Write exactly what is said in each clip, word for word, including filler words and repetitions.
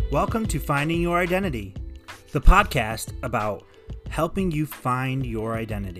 Welcome to Finding Your Identity, the podcast about helping you find your identity.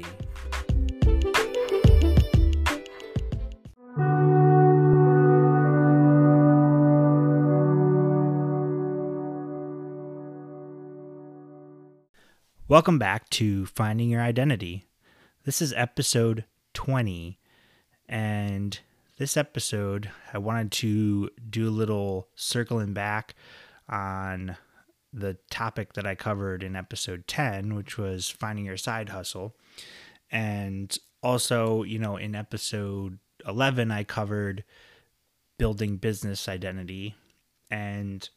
Welcome back to Finding Your Identity. This is episode twenty, and this episode I wanted to do a little circling back on the topic that I covered in episode ten, which was finding your side hustle. And also, you know, in episode eleven, I covered building business identity. And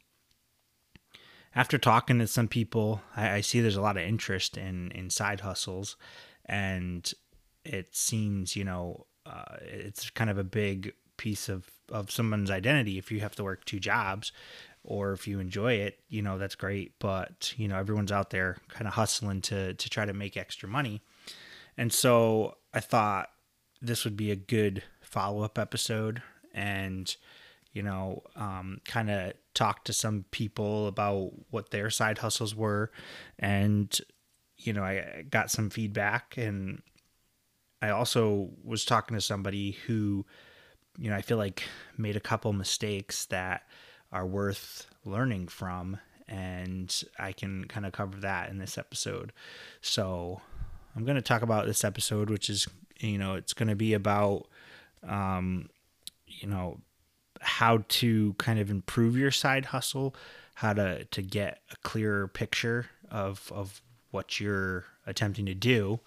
after talking to some people, I, I see there's a lot of interest in, in side hustles. And it seems, you know, uh, it's kind of a big piece of, of someone's identity. If you have to work two jobs, or if you enjoy it, you know, that's great. But, you know, everyone's out there kind of hustling to, to try to make extra money. And so I thought this would be a good follow-up episode and, you know, um, kind of talk to some people about what their side hustles were. And, you know, I got some feedback, and I also was talking to somebody who, you know, I feel like made a couple mistakes that are worth learning from, and I can kind of cover that in this episode. So I'm going to talk about this episode, which is, you know, it's going to be about, um, you know, how to kind of improve your side hustle, how to, to get a clearer picture of, of what you're attempting to do.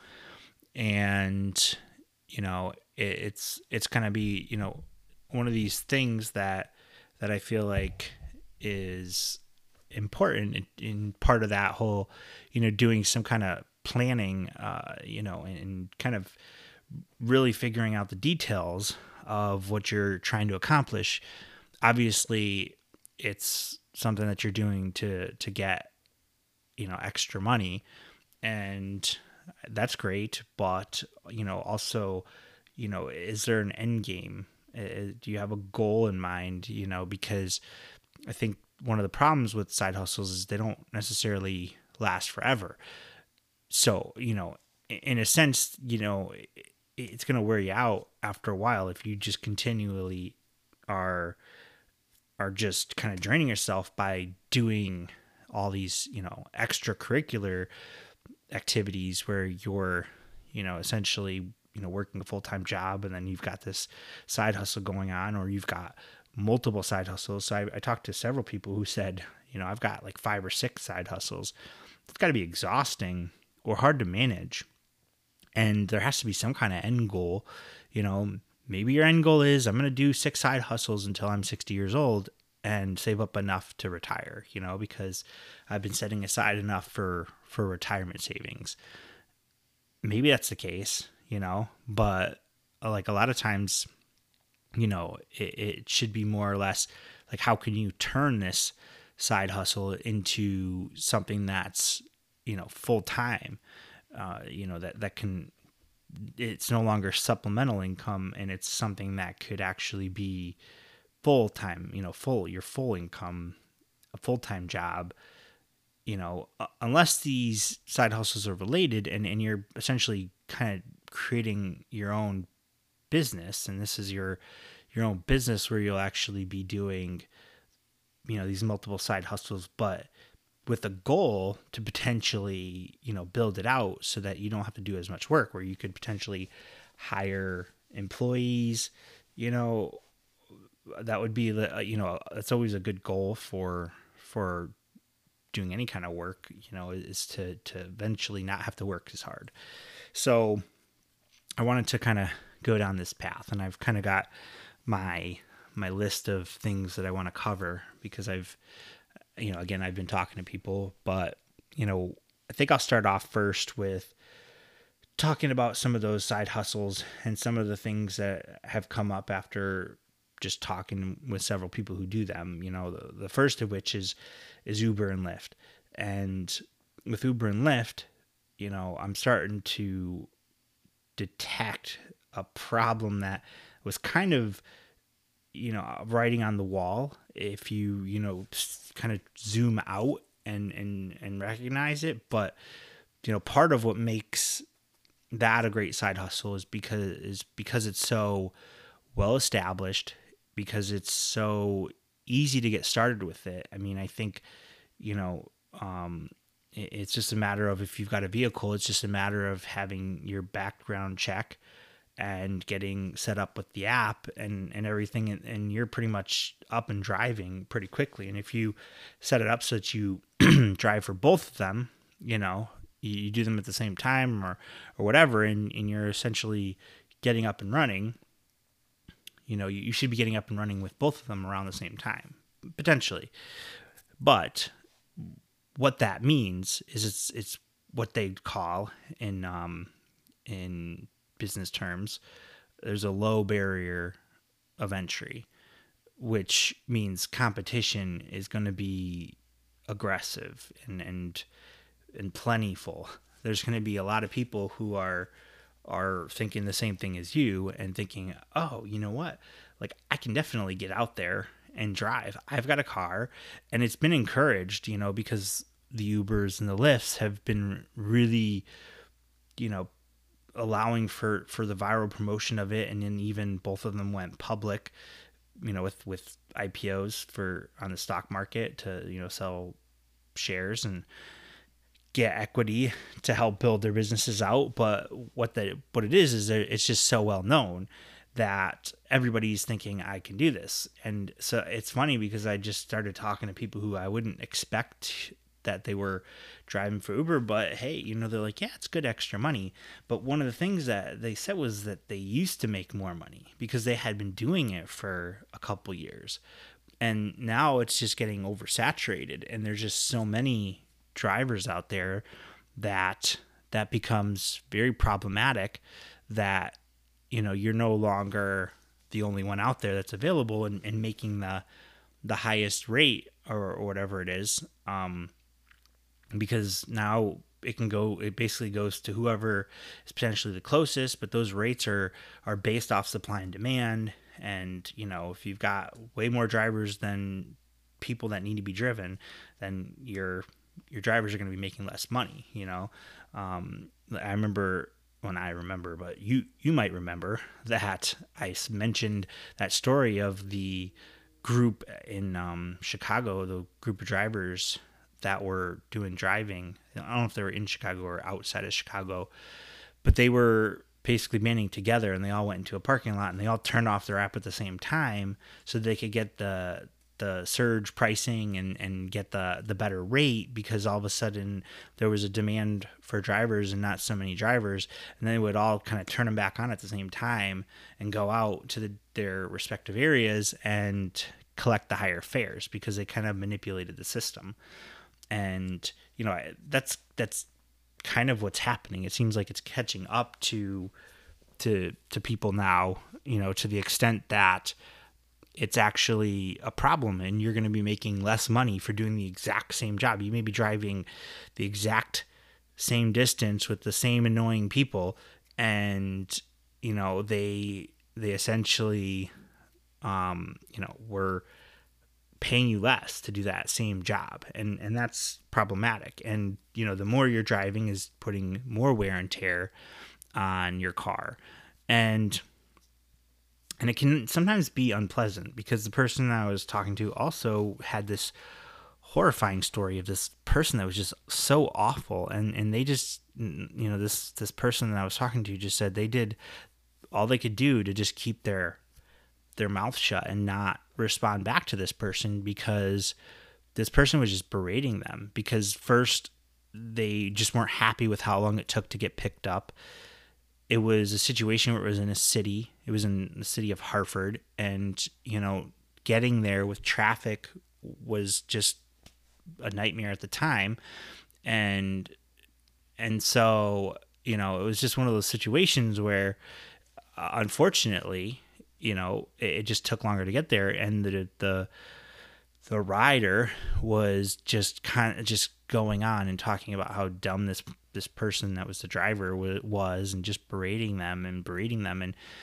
And, you know, it, it's, it's going to be, you know, one of these things that, that I feel like is important in, in part of that whole, you know, doing some kind of planning, uh, you know, and, and kind of really figuring out the details of what you're trying to accomplish. Obviously, it's something that you're doing to, to get, you know, extra money, and that's great. But, you know, also, you know, is there an end game? Uh, do you have a goal in mind? You know, because I think one of the problems with side hustles is they don't necessarily last forever. So, you know, in a sense, you know, it's going to wear you out after a while if you just continually are are just kind of draining yourself by doing all these, you know, extracurricular activities where you're, you know, essentially, you know, working a full-time job, and then you've got this side hustle going on, or you've got multiple side hustles. So I, I talked to several people who said, you know, I've got like five or six side hustles. It's got to be exhausting or hard to manage. And there has to be some kind of end goal. You know, maybe your end goal is, I'm going to do six side hustles until I'm sixty years old and save up enough to retire, you know, because I've been setting aside enough for, for retirement savings. Maybe that's the case, you know, but like a lot of times, you know, it, it should be more or less like, how can you turn this side hustle into something that's, you know, full time, uh, you know, that, that can, it's no longer supplemental income, and it's something that could actually be full time, you know, full, your full income, a full-time job, you know, uh, unless these side hustles are related, and, and you're essentially kind of creating your own business. And this is your, your own business where you'll actually be doing, you know, these multiple side hustles, but with a goal to potentially, you know, build it out so that you don't have to do as much work, where you could potentially hire employees, you know, that would be the, you know, that's always a good goal for, for doing any kind of work, you know, is to, to eventually not have to work as hard. So I wanted to kind of go down this path, and I've kind of got my, my list of things that I want to cover, because I've, you know, again, I've been talking to people, but, you know, I think I'll start off first with talking about some of those side hustles and some of the things that have come up after just talking with several people who do them. You know, the, the first of which is, is Uber and Lyft. And with Uber and Lyft, you know, I'm starting to detect a problem that was kind of you know, writing on the wall if you, you know, kind of zoom out and, and, and recognize it. But, you know, part of what makes that a great side hustle is because, is because it's so well established, because it's so easy to get started with it. I mean, I think, you know, um, it, it's just a matter of, if you've got a vehicle, it's just a matter of having your background check and getting set up with the app and, and everything. And, and you're pretty much up and driving pretty quickly. And if you set it up so that you drive for both of them, you know, you, you do them at the same time or, or whatever, and, and you're essentially getting up and running, you know, you, you should be getting up and running with both of them around the same time, potentially. But what that means is it's, it's what they call in, um, in business terms, there's a low barrier of entry, which means competition is going to be aggressive and, and, and plentiful. There's going to be a lot of people who are, are thinking the same thing as you and thinking, oh, you know what? Like, I can definitely get out there and drive. I've got a car, and it's been encouraged, you know, because the Ubers and the Lyfts have been really, you know, allowing for, for the viral promotion of it. And then even both of them went public, you know, with, with I P Os for on the stock market to, you know, sell shares and get equity to help build their businesses out. But what the, what it is, is that it's just so well known that everybody's thinking, I can do this. And so it's funny because I just started talking to people who I wouldn't expect that they were driving for Uber, but hey, you know, they're like, yeah, it's good extra money. But one of the things that they said was that they used to make more money because they had been doing it for a couple years. And now it's just getting oversaturated, and there's just so many drivers out there that that becomes very problematic, that, you know, you're no longer the only one out there that's available and, and making the the highest rate or, or whatever it is. Um, because now it can go, it basically goes to whoever is potentially the closest, but those rates are, are based off supply and demand. And, you know, if you've got way more drivers than people that need to be driven, then your, your drivers are going to be making less money, you know? Um, I remember when I remember, but you, you might remember that I mentioned that story of the group in, um, Chicago, the group of drivers that were doing driving. I don't know if they were in Chicago or outside of Chicago, but they were basically banding together, and they all went into a parking lot, and they all turned off their app at the same time so they could get the the surge pricing and, and get the, the better rate, because all of a sudden there was a demand for drivers and not so many drivers. And they would all kind of turn them back on at the same time and go out to the, their respective areas and collect the higher fares, because they kind of manipulated the system. And, you know, that's, that's kind of what's happening. It seems like it's catching up to, to, to people now, you know, to the extent that it's actually a problem, and you're going to be making less money for doing the exact same job. You may be driving the exact same distance with the same annoying people, and, you know, they, they essentially, um, you know, were paying you less to do that same job. And, and that's problematic. And, you know, the more you're driving is putting more wear and tear on your car. And, and it can sometimes be unpleasant, because the person I was talking to also had this horrifying story of this person that was just so awful. And, and they just, you know, this, this person that I was talking to just said they did all they could do to just keep their, their mouth shut and not respond back to this person, because this person was just berating them. Because first, they just weren't happy with how long it took to get picked up. It was a situation where it was in a city. It was in the city of Hartford. And, you know, getting there with traffic was just a nightmare at the time. And, and so, you know, it was just one of those situations where, uh, unfortunately, you know, it, it just took longer to get there. And the, the, the rider was just kind of just going on and talking about how dumb this this person that was the driver was, and just berating them and berating them. And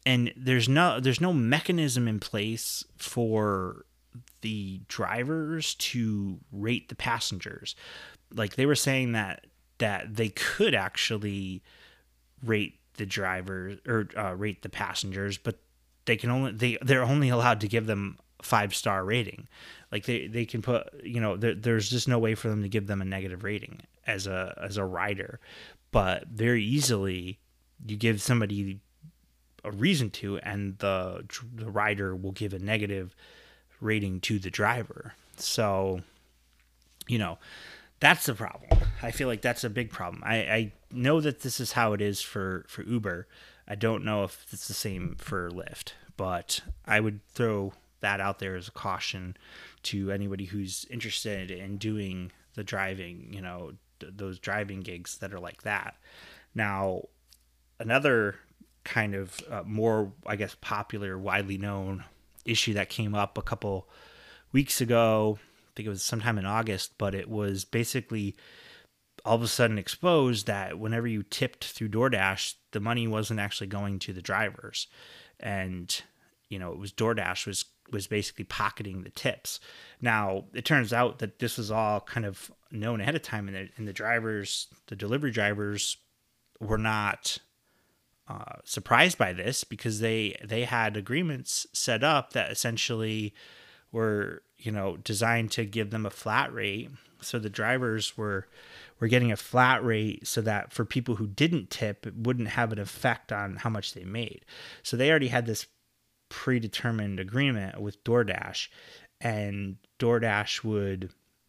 and there's no there's no mechanism in place for the drivers to rate the passengers. Like they were saying that that they could actually rate the drivers or uh, rate the passengers, but they can only they they're only allowed to give them five star rating. Like they, they can put, you know, there, there's just no way for them to give them a negative rating as a as a rider. But very easily you give somebody a reason to, and the the rider will give a negative rating to the driver. So, you know, that's the problem. I feel like that's a big problem. I, I know that this is how it is for, for Uber. I don't know if it's the same for Lyft, but I would throw that out there as a caution to anybody who's interested in doing the driving, you know, th- those driving gigs that are like that. Now, another kind of uh, more, I guess, popular, widely known issue that came up a couple weeks ago, I think it was sometime in August, but it was basically all of a sudden exposed that whenever you tipped through DoorDash, the money wasn't actually going to the drivers. And, you know, it was DoorDash was, was basically pocketing the tips. Now, it turns out that this was all kind of known ahead of time, and the, and the drivers, the delivery drivers were not uh, surprised by this, because they, they had agreements set up that essentially were, you know, designed to give them a flat rate. So the drivers were were getting a flat rate so that for people who didn't tip, it wouldn't have an effect on how much they made. So they already had this predetermined agreement with DoorDash, and DoorDash would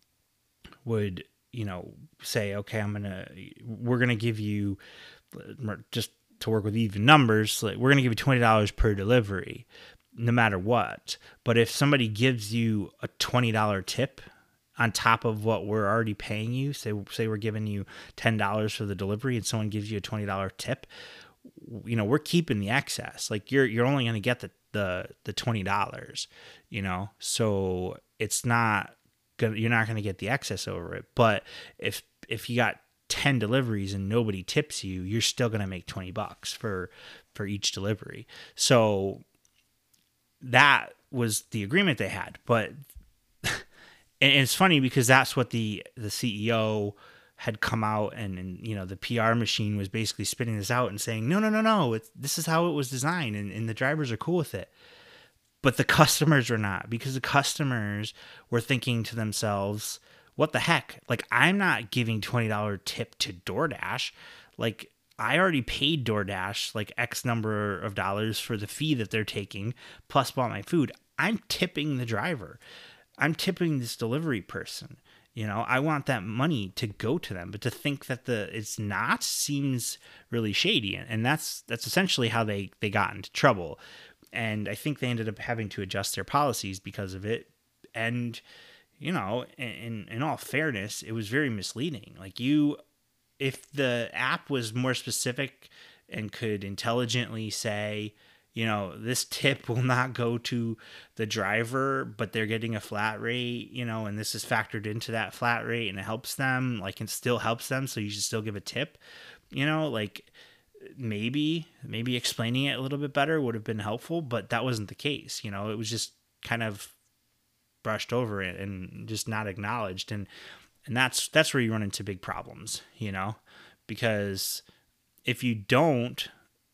would, you know, say, okay, I'm going to, we're going to give you, just to work with even numbers, like we're going to give you twenty dollars per delivery, no matter what. But if somebody gives you a twenty dollars tip on top of what we're already paying you, say say we're giving you ten dollars for the delivery, and someone gives you a twenty dollars tip, you know, we're keeping the excess. Like you're you're only going to get the the the twenty dollars, you know. So it's not gonna, you're not going to get the excess over it. But if if you got ten deliveries and nobody tips you, you're still going to make twenty bucks for for each delivery. So that was the agreement they had. But and it's funny because that's what the the C E O had come out, and, and you know, the P R machine was basically spitting this out and saying, no, no, no, no, it's, this is how it was designed, and, and the drivers are cool with it. But the customers were not, because the customers were thinking to themselves, what the heck? Like, I'm not giving twenty dollars tip to DoorDash. Like, I already paid DoorDash like X number of dollars for the fee that they're taking, plus bought my food. I'm tipping the driver. I'm tipping this delivery person. You know, I want that money to go to them, but to think that the it's not seems really shady, and that's that's essentially how they they got into trouble. And I think they ended up having to adjust their policies because of it. And you know, in in all fairness, it was very misleading. Like, you, if the app was more specific and could intelligently say, you know, this tip will not go to the driver, but they're getting a flat rate, you know, and this is factored into that flat rate, and it helps them, like, it still helps them, so you should still give a tip, you know, like, maybe, maybe explaining it a little bit better would have been helpful, but that wasn't the case. You know, it was just kind of brushed over it and just not acknowledged. And, and that's, that's where you run into big problems, you know, because if you don't,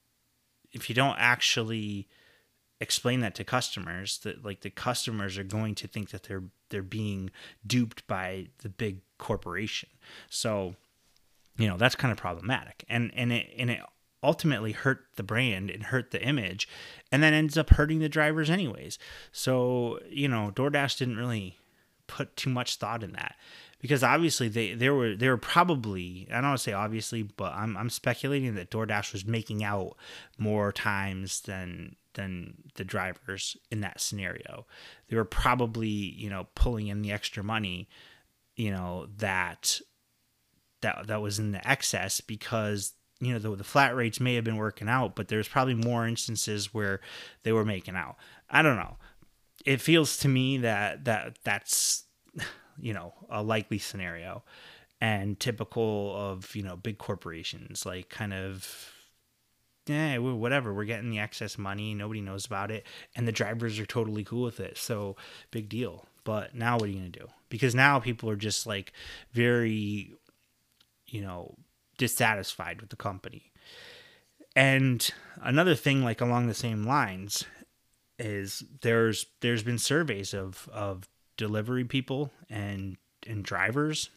if you don't actually explain that to customers, that like the customers are going to think that they're they're being duped by the big corporation. So, you know, that's kind of problematic. And and it and it ultimately hurt the brand and hurt the image, and then ends up hurting the drivers anyways. So, you know, DoorDash didn't really put too much thought in that, because obviously they, they were they were probably, I don't want to say obviously, but I'm I'm speculating that DoorDash was making out more times than than the drivers in that scenario. They were probably, you know, pulling in the extra money, you know, that that that was in the excess, because, you know, the, the flat rates may have been working out, but there's probably more instances where they were making out. I don't know. It feels to me that that that's, you know, a likely scenario and typical of, you know, big corporations, like kind of eh, whatever, we're getting the excess money, nobody knows about it, and the drivers are totally cool with it, so big deal. But now what are you going to do? Because now people are just like very, you know, dissatisfied with the company. And another thing, like along the same lines, is there's there's been surveys of of delivery people and and drivers,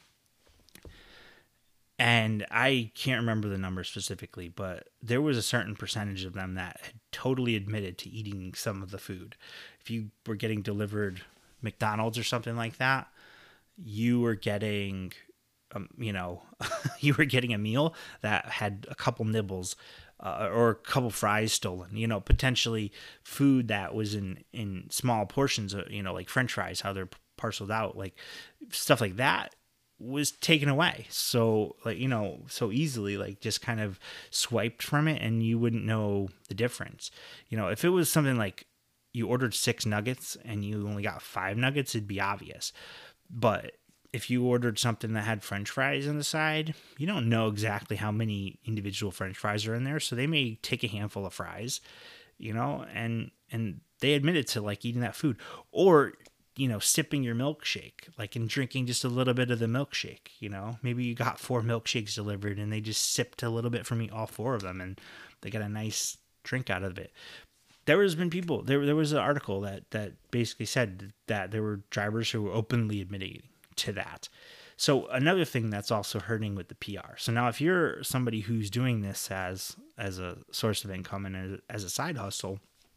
and I can't remember the number specifically, but there was a certain percentage of them that had totally admitted to eating some of the food. If you were getting delivered McDonald's or something like that, you were getting, um, you know, you were getting a meal that had a couple nibbles uh, or a couple fries stolen, you know, potentially food that was in, in small portions, of, you know, like French fries, how they're parceled out, like stuff like that was taken away. So like, you know, so easily, like just kind of swiped from it and you wouldn't know the difference. You know, if it was something like you ordered six nuggets and you only got five nuggets, it'd be obvious. But if you ordered something that had French fries on the side, you don't know exactly how many individual French fries are in there. So they may take a handful of fries, you know, and, and they admitted to like eating that food, or, you know, sipping your milkshake, like and drinking just a little bit of the milkshake, you know, maybe you got four milkshakes delivered and they just sipped a little bit from all four of them and they got a nice drink out of it. There has been people, there, there was an article that, that basically said that there were drivers who were openly admitting to that. So another thing that's also hurting with the P R. So now if you're somebody who's doing this as, as a source of income and as, as a side hustle,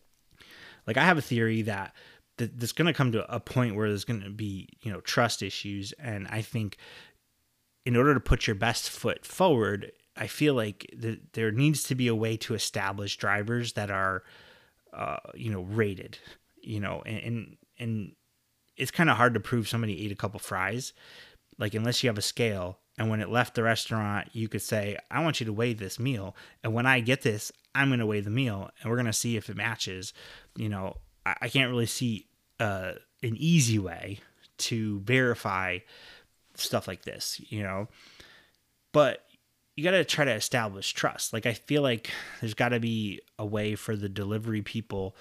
like I have a theory that that there's going to come to a point where there's going to be, you know, trust issues. And I think in order to put your best foot forward, I feel like th- there needs to be a way to establish drivers that are, uh, you know, rated, you know, and, and, and it's kind of hard to prove somebody ate a couple fries, like unless you have a scale. And when it left the restaurant, you could say, I want you to weigh this meal. And when I get this, I'm going to weigh the meal and we're going to see if it matches. You know, I, I can't really see uh, an easy way to verify stuff like this, you know, but you got to try to establish trust. Like, I feel like there's got to be a way for the delivery people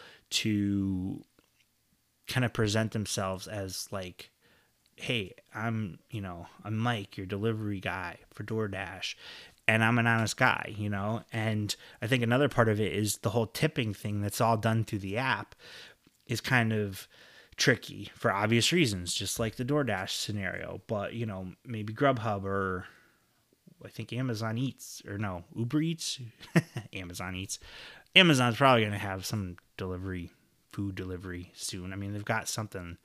to kind of present themselves as like, hey, I'm, you know, I'm Mike, your delivery guy for DoorDash, and I'm an honest guy, you know? And I think another part of it is the whole tipping thing that's all done through the app is kind of tricky for obvious reasons, just like the DoorDash scenario. But, you know, maybe Grubhub or I think Amazon Eats, or no, Uber Eats, Amazon Eats. Amazon's probably going to have some delivery, food delivery soon. I mean, they've got something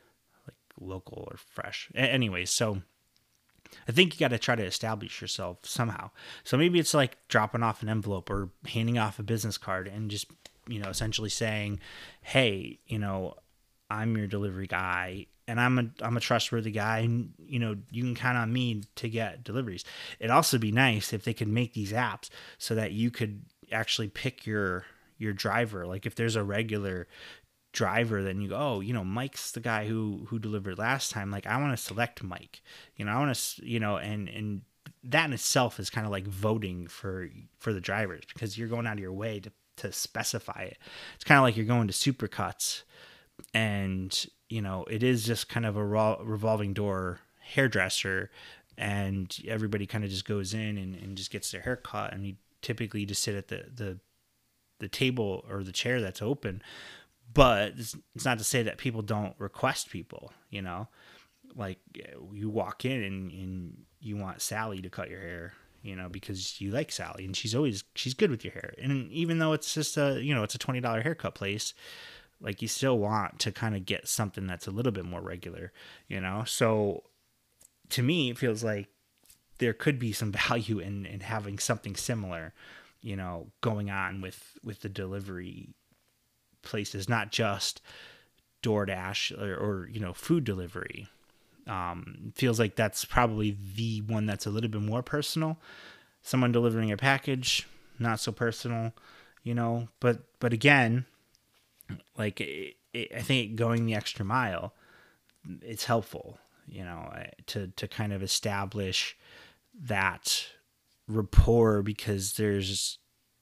local or fresh. Anyways, so I think you got to try to establish yourself somehow. So maybe it's like dropping off an envelope or handing off a business card and just, you know, essentially saying, hey, you know, I'm your delivery guy and I'm a, I'm a trustworthy guy, and, you know, you can count on me to get deliveries. It'd also be nice if they could make these apps so that you could actually pick your, your driver. Like if there's a regular driver, then you go, oh, you know, Mike's the guy who who delivered last time, like I want to select Mike, you know, I want to, you know, and and that in itself is kind of like voting for for the drivers, because you're going out of your way to to specify it. It's kind of like you're going to Supercuts, and you know, it is just kind of a revolving door hairdresser, and everybody kind of just goes in and, and just gets their hair cut, and you typically just sit at the the the table or the chair that's open. But it's not to say that people don't request people, you know, like you walk in and, and you want Sally to cut your hair, you know, because you like Sally and she's always, she's good with your hair. And even though it's just a, you know, it's a twenty dollars haircut place, like you still want to kind of get something that's a little bit more regular, you know? So to me, it feels like there could be some value in, in having something similar, you know, going on with, with the delivery places, not just DoorDash or, or you know, food delivery. Um, feels like that's probably the one that's a little bit more personal. Someone delivering a package, not so personal, you know. But but again, like it, it, I think going the extra mile, it's helpful, you know, to to kind of establish that rapport, because there's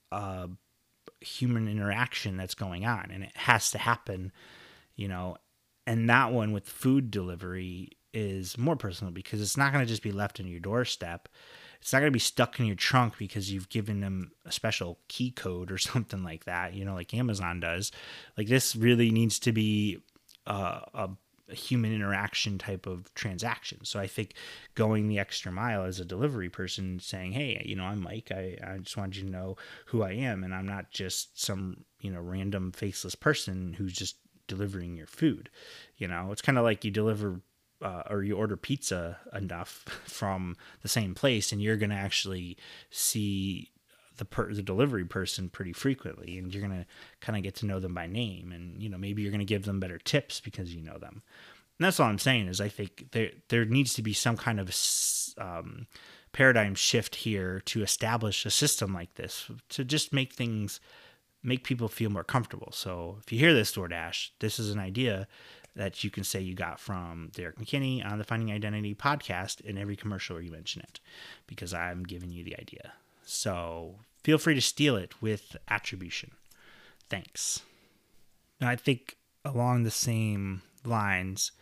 a human interaction that's going on, and it has to happen, you know. And that one with food delivery is more personal because it's not going to just be left on your doorstep. It's not going to be stuck in your trunk because you've given them a special key code or something like that, you know, like Amazon does. Like, this really needs to be uh, a, a human interaction type of transaction. So I think going the extra mile as a delivery person, saying, hey, you know, I'm Mike. I, I just wanted you to know who I am. And I'm not just some, you know, random faceless person who's just delivering your food. You know, it's kind of like you deliver uh, or you order pizza enough from the same place, and you're going to actually see the per- the delivery person pretty frequently, and you're going to kind of get to know them by name, and, you know, maybe you're going to give them better tips because you know them. And that's all I'm saying is I think there there needs to be some kind of um, paradigm shift here to establish a system like this to just make things make people feel more comfortable. So if you hear this, DoorDash, this is an idea that you can say you got from Derek McKinney on the Finding Identity podcast in every commercial where you mention it, because I'm giving you the idea. So feel free to steal it with attribution. Thanks. Now, I think along the same lines,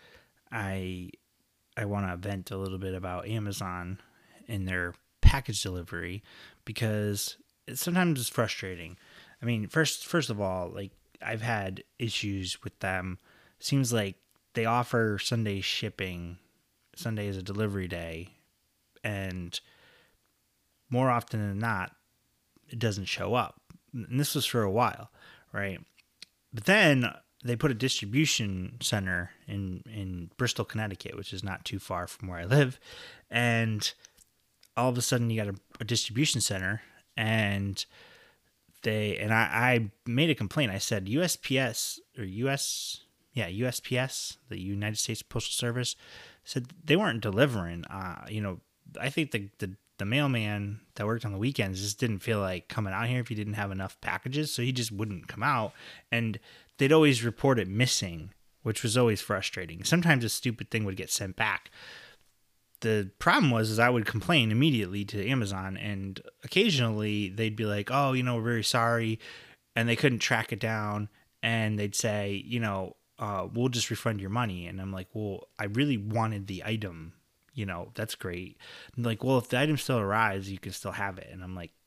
I I want to vent a little bit about Amazon and their package delivery, because it sometimes it's frustrating. I mean, first first of all, like, I've had issues with them. Seems like they offer Sunday shipping. Sunday is a delivery day, and more often than not, it doesn't show up. And this was for a while, right? But then they put a distribution center in, in Bristol, Connecticut, which is not too far from where I live. And all of a sudden you got a, a distribution center, and they, and I, I made a complaint. I said U S P S or U S, yeah, U S P S, the United States Postal Service, said they weren't delivering. Uh, you know, I think the, the, the mailman that worked on the weekends just didn't feel like coming out here if he didn't have enough packages, so he just wouldn't come out. And they'd always report it missing, which was always frustrating. Sometimes a stupid thing would get sent back. The problem was is I would complain immediately to Amazon, and occasionally they'd be like, oh, you know, we're very sorry, and they couldn't track it down, and they'd say, you know, uh, we'll just refund your money. And I'm like, well, I really wanted the item. You know, that's great. And like, well, if the item still arrives, you can still have it. And I'm like,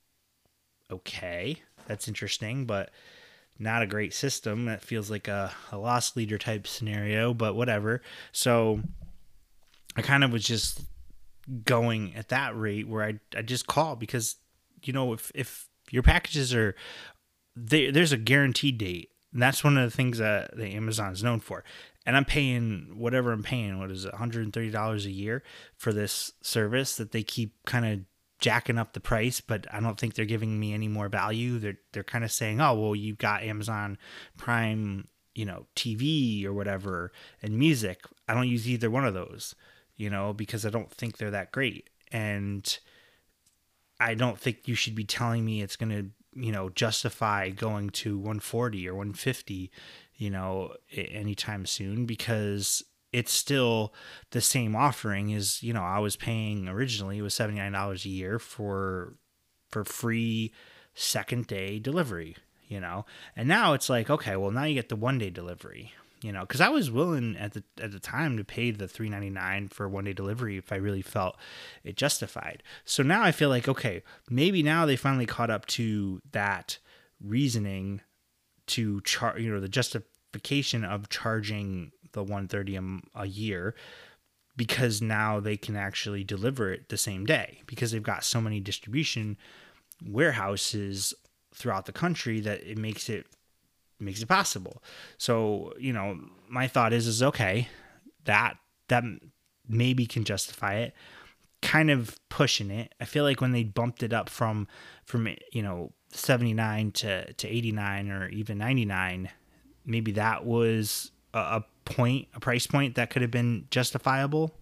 okay, that's interesting, but not a great system. That feels like a, a loss leader type scenario, but whatever. So I kind of was just going at that rate where I I just call, because, you know, if, if your packages are, they, there's a guaranteed date. And that's one of the things that the Amazon is known for. And I'm paying whatever I'm paying, what is it, one hundred thirty dollars a year for this service that they keep kind of jacking up the price, but I don't think they're giving me any more value. They're they're kind of saying, oh, well, you've got Amazon Prime, you know, T V or whatever, and music. I don't use either one of those, you know, because I don't think they're that great. And I don't think you should be telling me it's going to, you know, justify going to one forty or one fifty, you know, anytime soon, because it's still the same offering as, you know, I was paying originally. It was seventy-nine dollars a year for, for free second day delivery, you know, and now it's like, okay, well, now you get the one day delivery, you know, cause I was willing at the, at the time to pay the three ninety-nine for one day delivery if I really felt it justified. So now I feel like, okay, maybe now they finally caught up to that reasoning to charge, you know, the justification of charging the one thirty a, a year, because now they can actually deliver it the same day, because they've got so many distribution warehouses throughout the country that it makes it makes it possible. So, you know, my thought is, is okay, that, that maybe can justify it, kind of pushing it. I feel like when they bumped it up from, from, you know, seventy-nine to, to eighty-nine or even ninety-nine, maybe that was a, a point, a price point that could have been justifiable.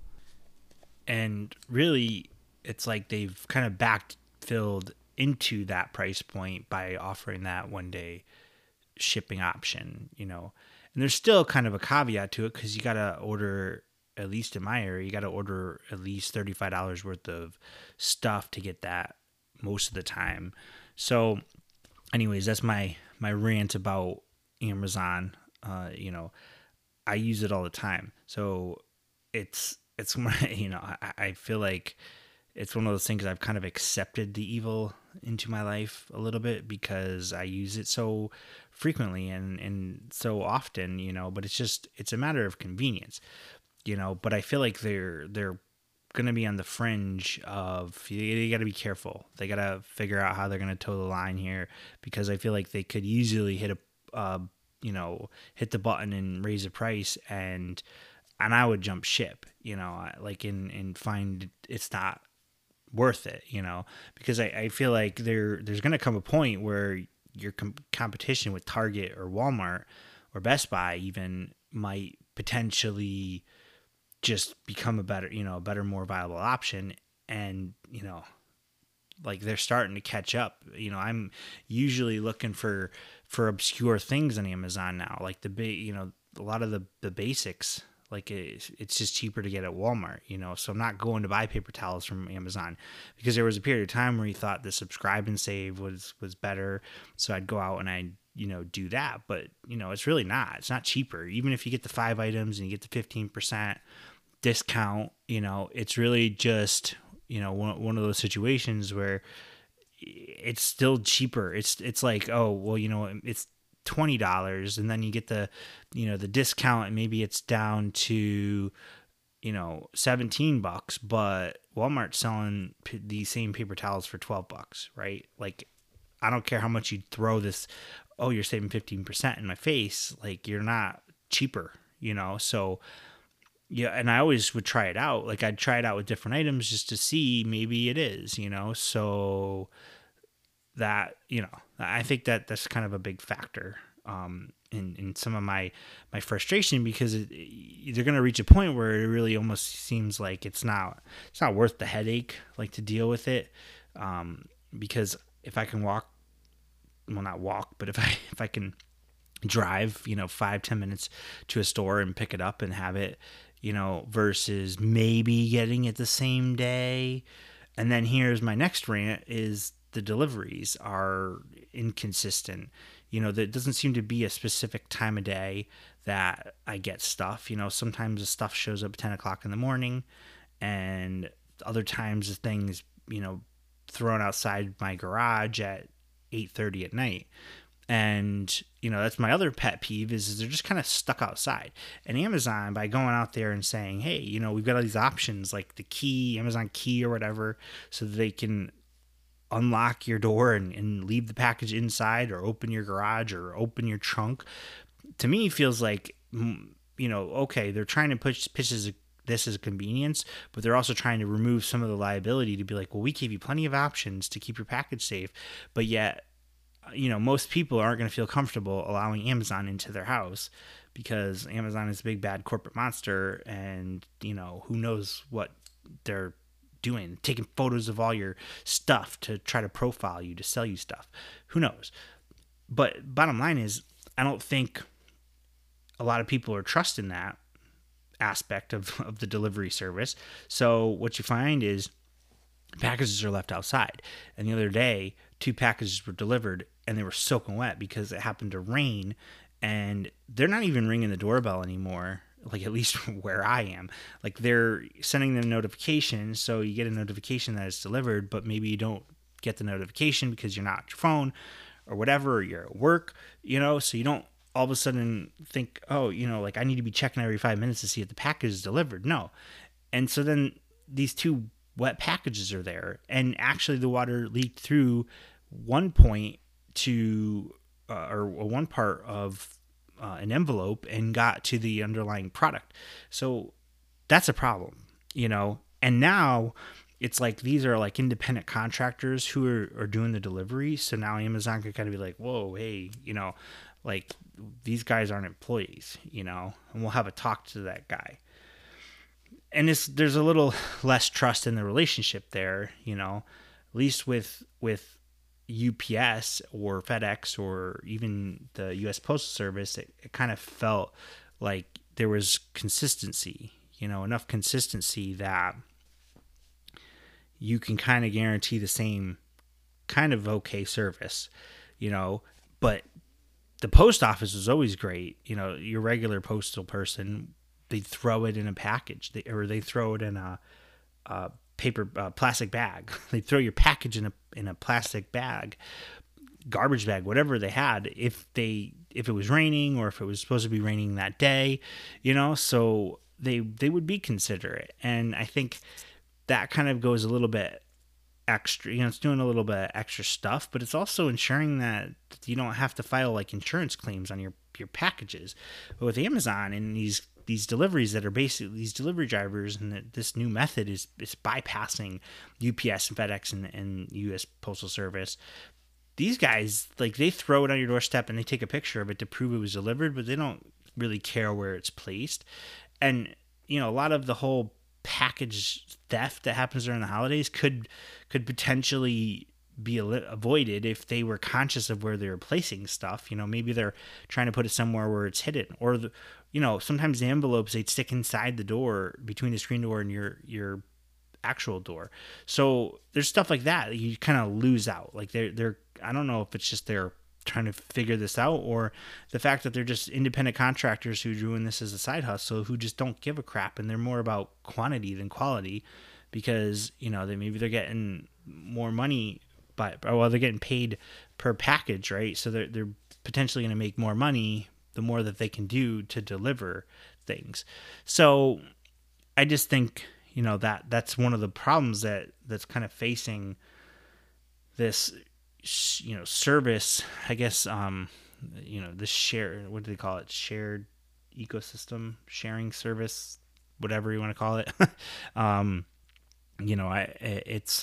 And really, it's like they've kind of backfilled into that price point by offering that one day shipping option, you know. And there's still kind of a caveat to it, because you got to order, at least in my area, you got to order at least thirty-five dollars worth of stuff to get that most of the time. So anyways, that's my my rant about Amazon. Uh, you know, I use it all the time, so it's it's you know I, I feel like it's one of those things I've kind of accepted the evil into my life a little bit because I use it so frequently and and so often, you know. But it's just it's a matter of convenience, you know. But I feel like they're they're going to be on the fringe of you, you got to be careful. They got to figure out how they're going to toe the line here because I feel like they could easily hit a uh, you know hit the button and raise the price and and I would jump ship, you know, like in and find it's not worth it, you know, because I, I feel like there there's going to come a point where your com- competition with Target or Walmart or Best Buy even might potentially just become a better, you know, a better, more viable option. And, you know, like they're starting to catch up. You know, I'm usually looking for, for obscure things on Amazon now, like the big, you know, a lot of the, the basics, like it's, it's just cheaper to get at Walmart, you know, so I'm not going to buy paper towels from Amazon because there was a period of time where you thought the subscribe and save was, was better. So I'd go out and I'd, you know, do that, but you know, it's really not, it's not cheaper. Even if you get the five items and you get the fifteen percent discount, you know, it's really just, you know, one, one of those situations where it's still cheaper. It's, it's like, oh, well, you know, it's twenty dollars and then you get the, you know, the discount and maybe it's down to, you know, seventeen bucks, but Walmart's selling p- these same paper towels for twelve bucks, right? Like, I don't care how much you throw this, oh, you're saving fifteen percent in my face. Like, you're not cheaper, you know? So, yeah, and I always would try it out. Like, I'd try it out with different items just to see maybe it is, you know? So, that, you know, I think that that's kind of a big factor um, in, in some of my, my frustration because it, they're going to reach a point where it really almost seems like it's not, it's not worth the headache, like to deal with it. Um, because if I can walk, well, not walk, but if I, if I can drive, you know, five, ten minutes to a store and pick it up and have it, you know, versus maybe getting it the same day. And then here's my next rant is the deliveries are inconsistent. You know, there doesn't seem to be a specific time of day that I get stuff. You know, sometimes the stuff shows up at ten o'clock in the morning, and other times the thing's, you know, thrown outside my garage at eight thirty at night. And, you know, that's my other pet peeve is, is they're just kind of stuck outside. And Amazon, by going out there and saying, hey, you know, we've got all these options like the key, Amazon key or whatever, so that they can unlock your door and, and leave the package inside or open your garage or open your trunk, to me feels like, you know, okay, they're trying to push pitches this as a convenience, but they're also trying to remove some of the liability to be like, well, we gave you plenty of options to keep your package safe, but yet, you know, most people aren't going to feel comfortable allowing Amazon into their house because Amazon is a big bad corporate monster, and you know, who knows what they're doing, taking photos of all your stuff to try to profile you, to sell you stuff. Who knows? But bottom line is, I don't think a lot of people are trusting that aspect of, of the delivery service. So what you find is packages are left outside. And the other day, two packages were delivered and they were soaking wet because it happened to rain, and they're not even ringing the doorbell anymore. Like, at least where I am, like they're sending them notifications. So you get a notification that it's delivered, but maybe you don't get the notification because you're not at your phone or whatever, or you're at work, you know, so you don't all of a sudden think, oh, you know, like I need to be checking every five minutes to see if the package is delivered. No. And so then these two wet packages are there, and actually the water leaked through one point to uh, or one part of uh, an envelope and got to the underlying product. So that's a problem, you know. And now it's like these are like independent contractors who are, are doing the delivery. So now Amazon could kind of be like, whoa, hey, you know, like these guys aren't employees, you know, and we'll have a talk to that guy. And it's, there's a little less trust in the relationship there, you know, at least with with U P S or FedEx or even the U S Postal Service. It, it kind of felt like there was consistency, you know, enough consistency that you can kind of guarantee the same kind of okay service. you know, but the post office was always great. You know, your regular postal person, they throw it in a package, they, or they throw it in a, a paper, uh, plastic bag. They throw your package in a in a plastic bag, garbage bag, whatever they had. If they if it was raining or if it was supposed to be raining that day, you know, so they they would be considerate. And I think that kind of goes a little bit extra, you know, it's doing a little bit of extra stuff, but it's also ensuring that you don't have to file like insurance claims on your your packages. But with Amazon and these these deliveries that are basically these delivery drivers, and that this new method is is bypassing U P S and FedEx and, and U S Postal Service. These guys, like, they throw it on your doorstep and they take a picture of it to prove it was delivered, but they don't really care where it's placed. And you know, a lot of the whole package theft that happens during the holidays could could potentially be avoided if they were conscious of where they're placing stuff. You know, maybe they're trying to put it somewhere where it's hidden, or the, you know, sometimes the envelopes, they'd stick inside the door between the screen door and your your actual door. So there's stuff like that you kind of lose out. Like they're they're I don't know if it's just they're trying to figure this out, or the fact that they're just independent contractors who are doing this as a side hustle, who just don't give a crap, and they're more about quantity than quality, because you know they maybe they're getting more money by well they're getting paid per package, right? So they're they're potentially going to make more money the more that they can do to deliver things. So I just think, you know, that that's one of the problems that that's kind of facing this, you know, service, I guess, um, you know, this share, what do they call it? Shared ecosystem, sharing service, whatever you want to call it. um, you know, I, it's,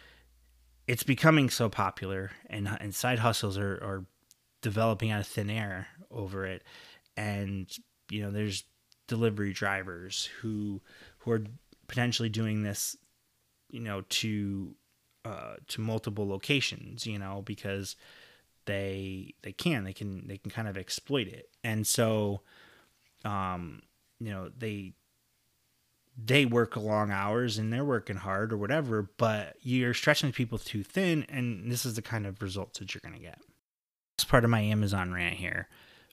it's becoming so popular, and, and side hustles are, are developing out of thin air over it. And, you know, there's delivery drivers who, who are potentially doing this, you know, to, Uh, to multiple locations, you know, because they they can they can they can kind of exploit it. And so um you know, they they work long hours and they're working hard or whatever, but you're stretching people too thin, and this is the kind of results that you're going to get. As part of my Amazon rant here,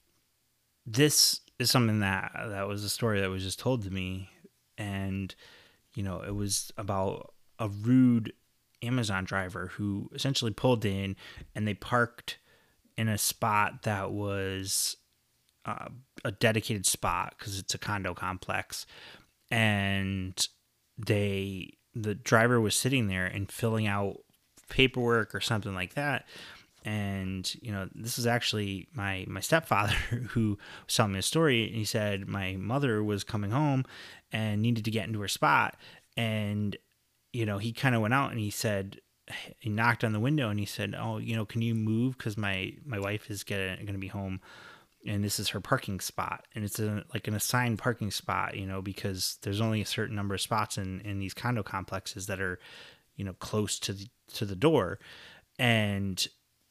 this is something that that was a story that was just told to me, and you know, it was about a rude Amazon driver who essentially pulled in, and they parked in a spot that was uh, a dedicated spot because it's a condo complex, and they the driver was sitting there and filling out paperwork or something like that. And you know, this is actually my my stepfather who was telling me a story, and he said my mother was coming home and needed to get into her spot, and you know, he kind of went out and he said, he knocked on the window and he said, oh, you know, can you move? Because my, my wife is going to be home, and this is her parking spot. And it's a, like an assigned parking spot, you know, because there's only a certain number of spots in, in these condo complexes that are, you know, close to the, to the door. And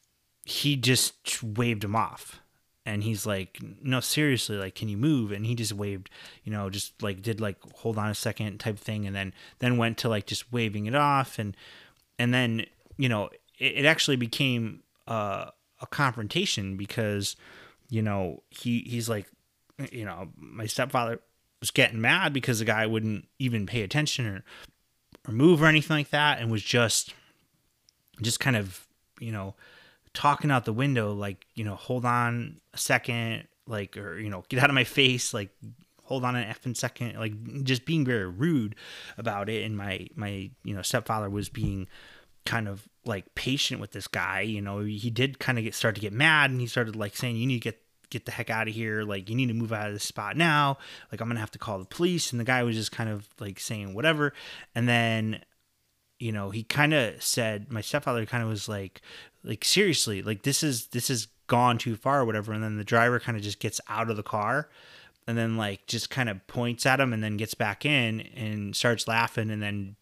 he just waved him off. And he's like, no, seriously, like, can you move? And he just waved, you know, just like did like, hold on a second type thing. And then, then went to like just waving it off. And, and then, you know, it, it actually became uh, a confrontation because, you know, he, he's like, you know, my stepfather was getting mad because the guy wouldn't even pay attention or, or move or anything like that. And was just, just kind of, you know, talking out the window, like, you know, hold on a second, like, or, you know, get out of my face, like, hold on an effing second, like, just being very rude about it. And my, my, you know, stepfather was being kind of like patient with this guy. You know, he did kind of get, start to get mad, and he started like saying, you need to get, get the heck out of here. Like, you need to move out of this spot now. Like, I'm going to have to call the police. And the guy was just kind of like saying whatever. And then, you know, he kind of said, my stepfather kind of was like, like, seriously, like, this is, this is gone too far or whatever. And then the driver kind of just gets out of the car and then like just kind of points at him and then gets back in and starts laughing and then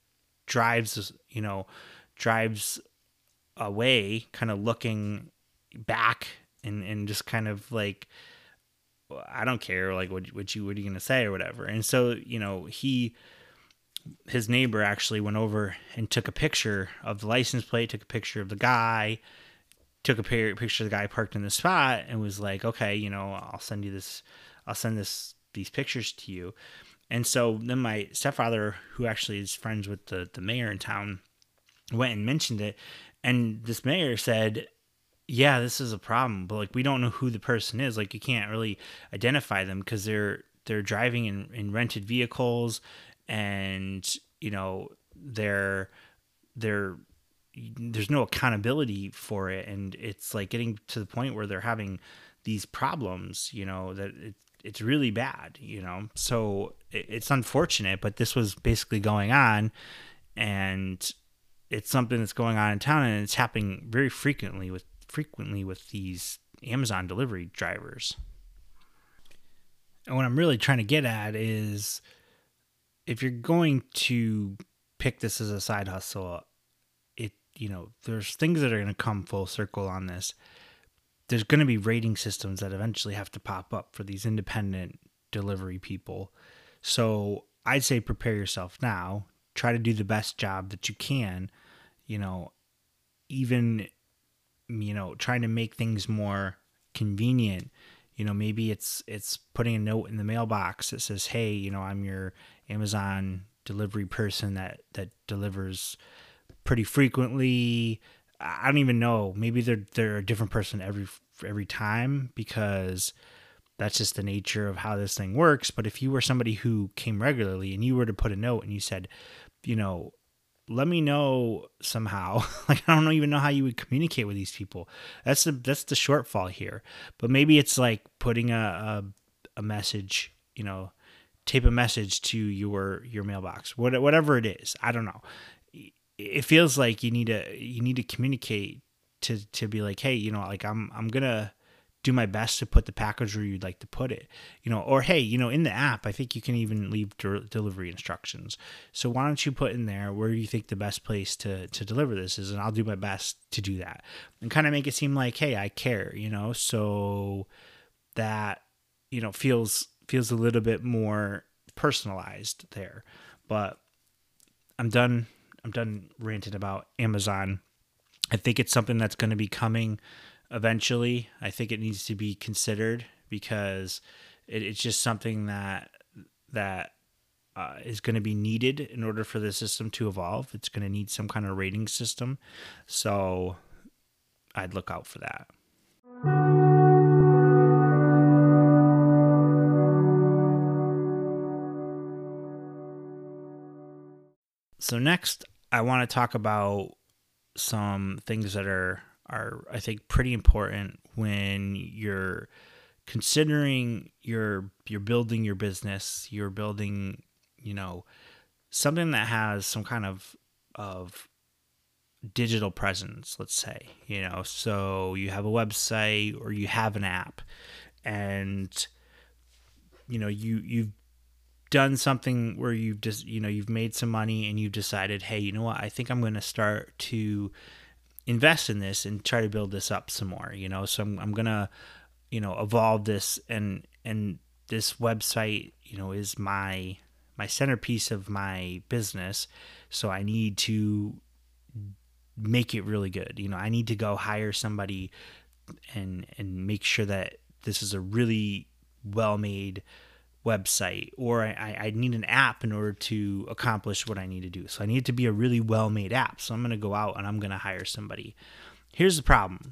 drives, you know, drives away, kind of looking back and, and just kind of like, I don't care, like, what, what you, what are you going to say or whatever. And so, you know, he, his neighbor actually went over and took a picture of the license plate, took a picture of the guy, took a picture of the guy parked in the spot and was like, okay, you know, I'll send you this, I'll send this, these pictures to you. And so then my stepfather, who actually is friends with the, the mayor in town, went and mentioned it. And this mayor said, yeah, this is a problem, but like, we don't know who the person is. Like, you can't really identify them because they're, they're driving in, in rented vehicles, and, you know, they're, they're, there's no accountability for it. And it's like getting to the point where they're having these problems, you know, that it, it's really bad, you know? So it, it's unfortunate, but this was basically going on, and it's something that's going on in town, and it's happening very frequently with frequently with these Amazon delivery drivers. And what I'm really trying to get at is, if you're going to pick this as a side hustle, it, you know, there's things that are going to come full circle on this. There's going to be rating systems that eventually have to pop up for these independent delivery people. So I'd say prepare yourself now. Try to do the best job that you can, you know, even, you know, trying to make things more convenient. You know, maybe it's it's putting a note in the mailbox that says, hey, you know, I'm your Amazon delivery person that, that delivers pretty frequently. I don't even know. Maybe they're they're a different person every every time, because that's just the nature of how this thing works. But if you were somebody who came regularly and you were to put a note and you said, you know, let me know somehow. Like, I don't even know how you would communicate with these people. That's the that's the shortfall here. But maybe it's like putting a a, a message, you know, tape a message to your your mailbox, what, whatever it is. I don't know. It feels like you need to you need to communicate to to be like, hey, you know, like I'm I'm gonna do my best to put the package where you'd like to put it, you know, or hey, you know, in the app, I think you can even leave de- delivery instructions. So why don't you put in there where you think the best place to to deliver this is, and I'll do my best to do that, and kind of make it seem like, hey, I care, you know, so that, you know, feels feels a little bit more personalized there. But I'm done. I'm done ranting about Amazon. I think it's something that's going to be coming eventually. I think it needs to be considered, because it, it's just something that that uh, is going to be needed in order for the system to evolve. It's going to need some kind of rating system. So I'd look out for that. So next, I want to talk about some things that are are I think pretty important when you're considering you're you're building your business, you're building, you know, something that has some kind of of digital presence, let's say, you know, so you have a website or you have an app, and you know, you you've done something where you've just, you know, you've made some money and you've decided, hey, you know what, I think I'm going to start to invest in this and try to build this up some more, you know, so I'm, I'm going to, you know, evolve this, and, and this website, you know, is my, my centerpiece of my business. So I need to make it really good. You know, I need to go hire somebody and, and make sure that this is a really well-made website, or I, I need an app in order to accomplish what I need to do. So I need it to be a really well-made app. So I'm going to go out and I'm going to hire somebody. Here's the problem.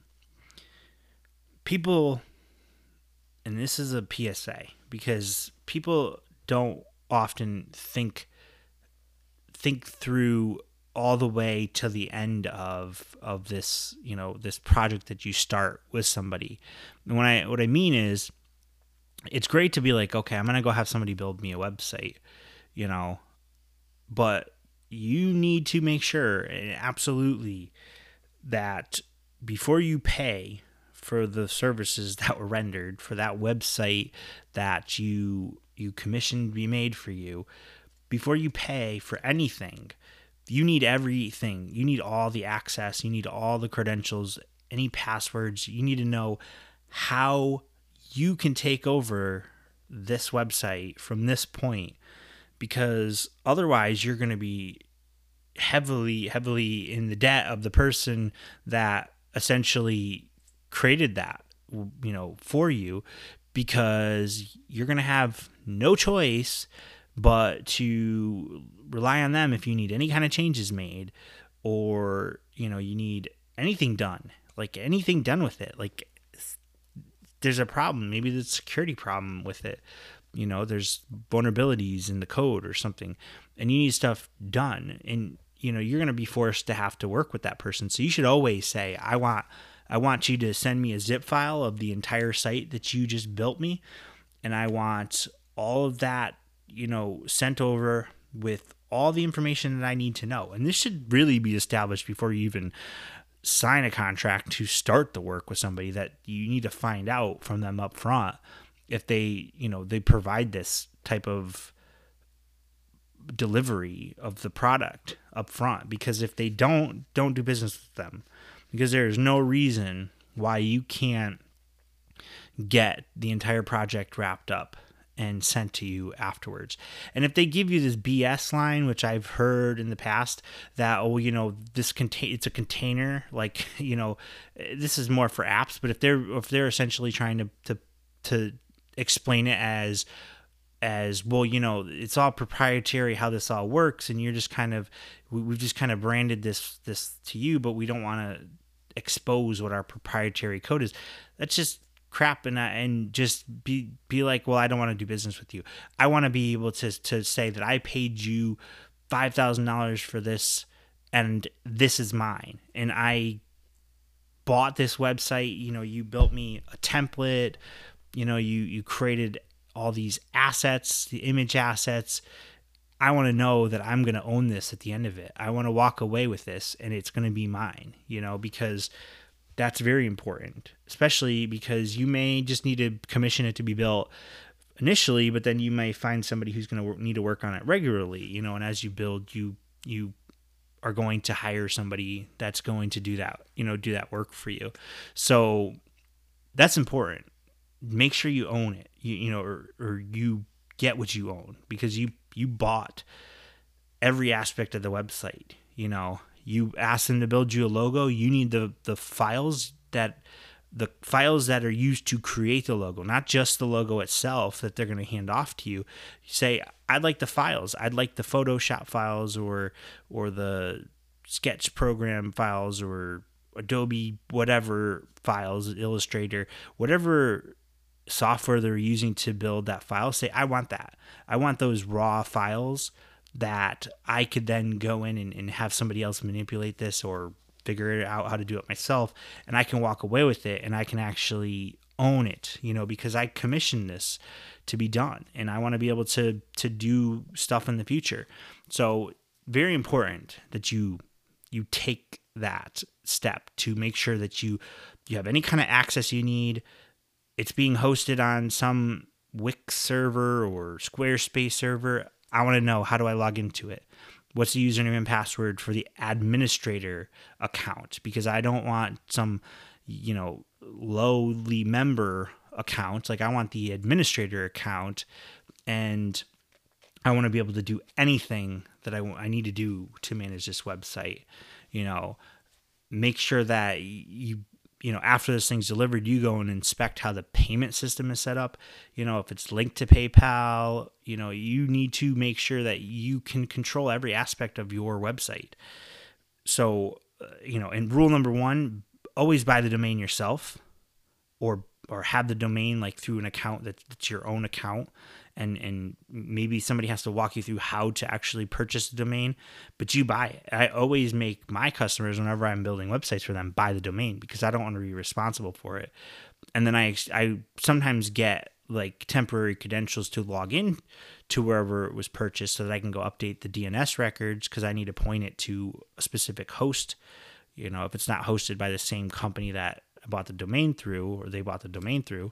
People, and this is a P S A, because people don't often think think through all the way to the end of of this, you know, this project that you start with somebody. And what I what I mean is, it's great to be like, okay, I'm going to go have somebody build me a website, you know, but you need to make sure, absolutely, that before you pay for the services that were rendered for that website that you you commissioned be made for you, before you pay for anything, you need everything. You need all the access. You need all the credentials, any passwords. You need to know how you can take over this website from this point, because otherwise you're going to be heavily, heavily in the debt of the person that essentially created that, you know, for you, because you're going to have no choice but to rely on them if you need any kind of changes made, or, you know, you need anything done, like anything done with it. Like, there's a problem, maybe there's a security problem with it, you know, there's vulnerabilities in the code or something, and you need stuff done, and, you know, you're going to be forced to have to work with that person. So you should always say, I want I want you to send me a zip file of the entire site that you just built me, and I want all of that, you know, sent over with all the information that I need to know. And this should really be established before you even sign a contract to start the work with somebody, that you need to find out from them up front if they, you know, they provide this type of delivery of the product up front. Because if they don't, don't do business with them, because there is no reason why you can't get the entire project wrapped up and sent to you afterwards. And if they give you this B S line, which I've heard in the past, that, oh, you know, this contain it's a container, like, you know, this is more for apps, but if they're if they're essentially trying to to to explain it as as well, you know, it's all proprietary how this all works, and you're just kind of we, we've just kind of branded this this to you, but we don't want to expose what our proprietary code is. That's just crap. And and just be be like, well, I don't want to do business with you. I want to be able to to say that I paid you five thousand dollars for this, and this is mine, and I bought this website. You know, you built me a template. You know, you you created all these assets, the image assets. I want to know that I'm going to own this at the end of it. I want to walk away with this, and it's going to be mine, you know, because that's very important, especially because you may just need to commission it to be built initially, but then you may find somebody who's going to need to work on it regularly, you know, and as you build, you, you are going to hire somebody that's going to do that, you know, do that work for you. So that's important. Make sure you own it, you, you know, or, or you get what you own, because you, you bought every aspect of the website. You know, you asked them to build you a logo. You need the, the files that the files that are used to create the logo, not just the logo itself that they're going to hand off to you. You say, I'd like the files. I'd like the Photoshop files, or, or the Sketch program files, or Adobe, whatever files, Illustrator, whatever software they're using to build that file. Say, I want that. I want those raw files that I could then go in and, and have somebody else manipulate this, or figure out how to do it myself, and I can walk away with it, and I can actually own it, you know, because I commissioned this to be done, and I want to be able to to do stuff in the future. So very important that you you take that step to make sure that you you have any kind of access you need. It's being hosted on some Wix server or Squarespace server. I want to know, how do I log into it? What's the username and password for the administrator account? Because I don't want some, you know, lowly member account. Like, I want the administrator account, and I want to be able to do anything that I, I need to do to manage this website. You know, make sure that you, you know, after this thing's delivered, you go and inspect how the payment system is set up. You know, if it's linked to PayPal, you know, you need to make sure that you can control every aspect of your website. So, uh, you know, and rule number one, always buy the domain yourself, or or have the domain like through an account that, that's your own account. And and maybe somebody has to walk you through how to actually purchase the domain, but you buy it. I always make my customers, whenever I'm building websites for them, buy the domain, because I don't want to be responsible for it. And then I, I sometimes get like temporary credentials to log in to wherever it was purchased, so that I can go update the D N S records, because I need to point it to a specific host. You know, if it's not hosted by the same company that I bought the domain through, or they bought the domain through.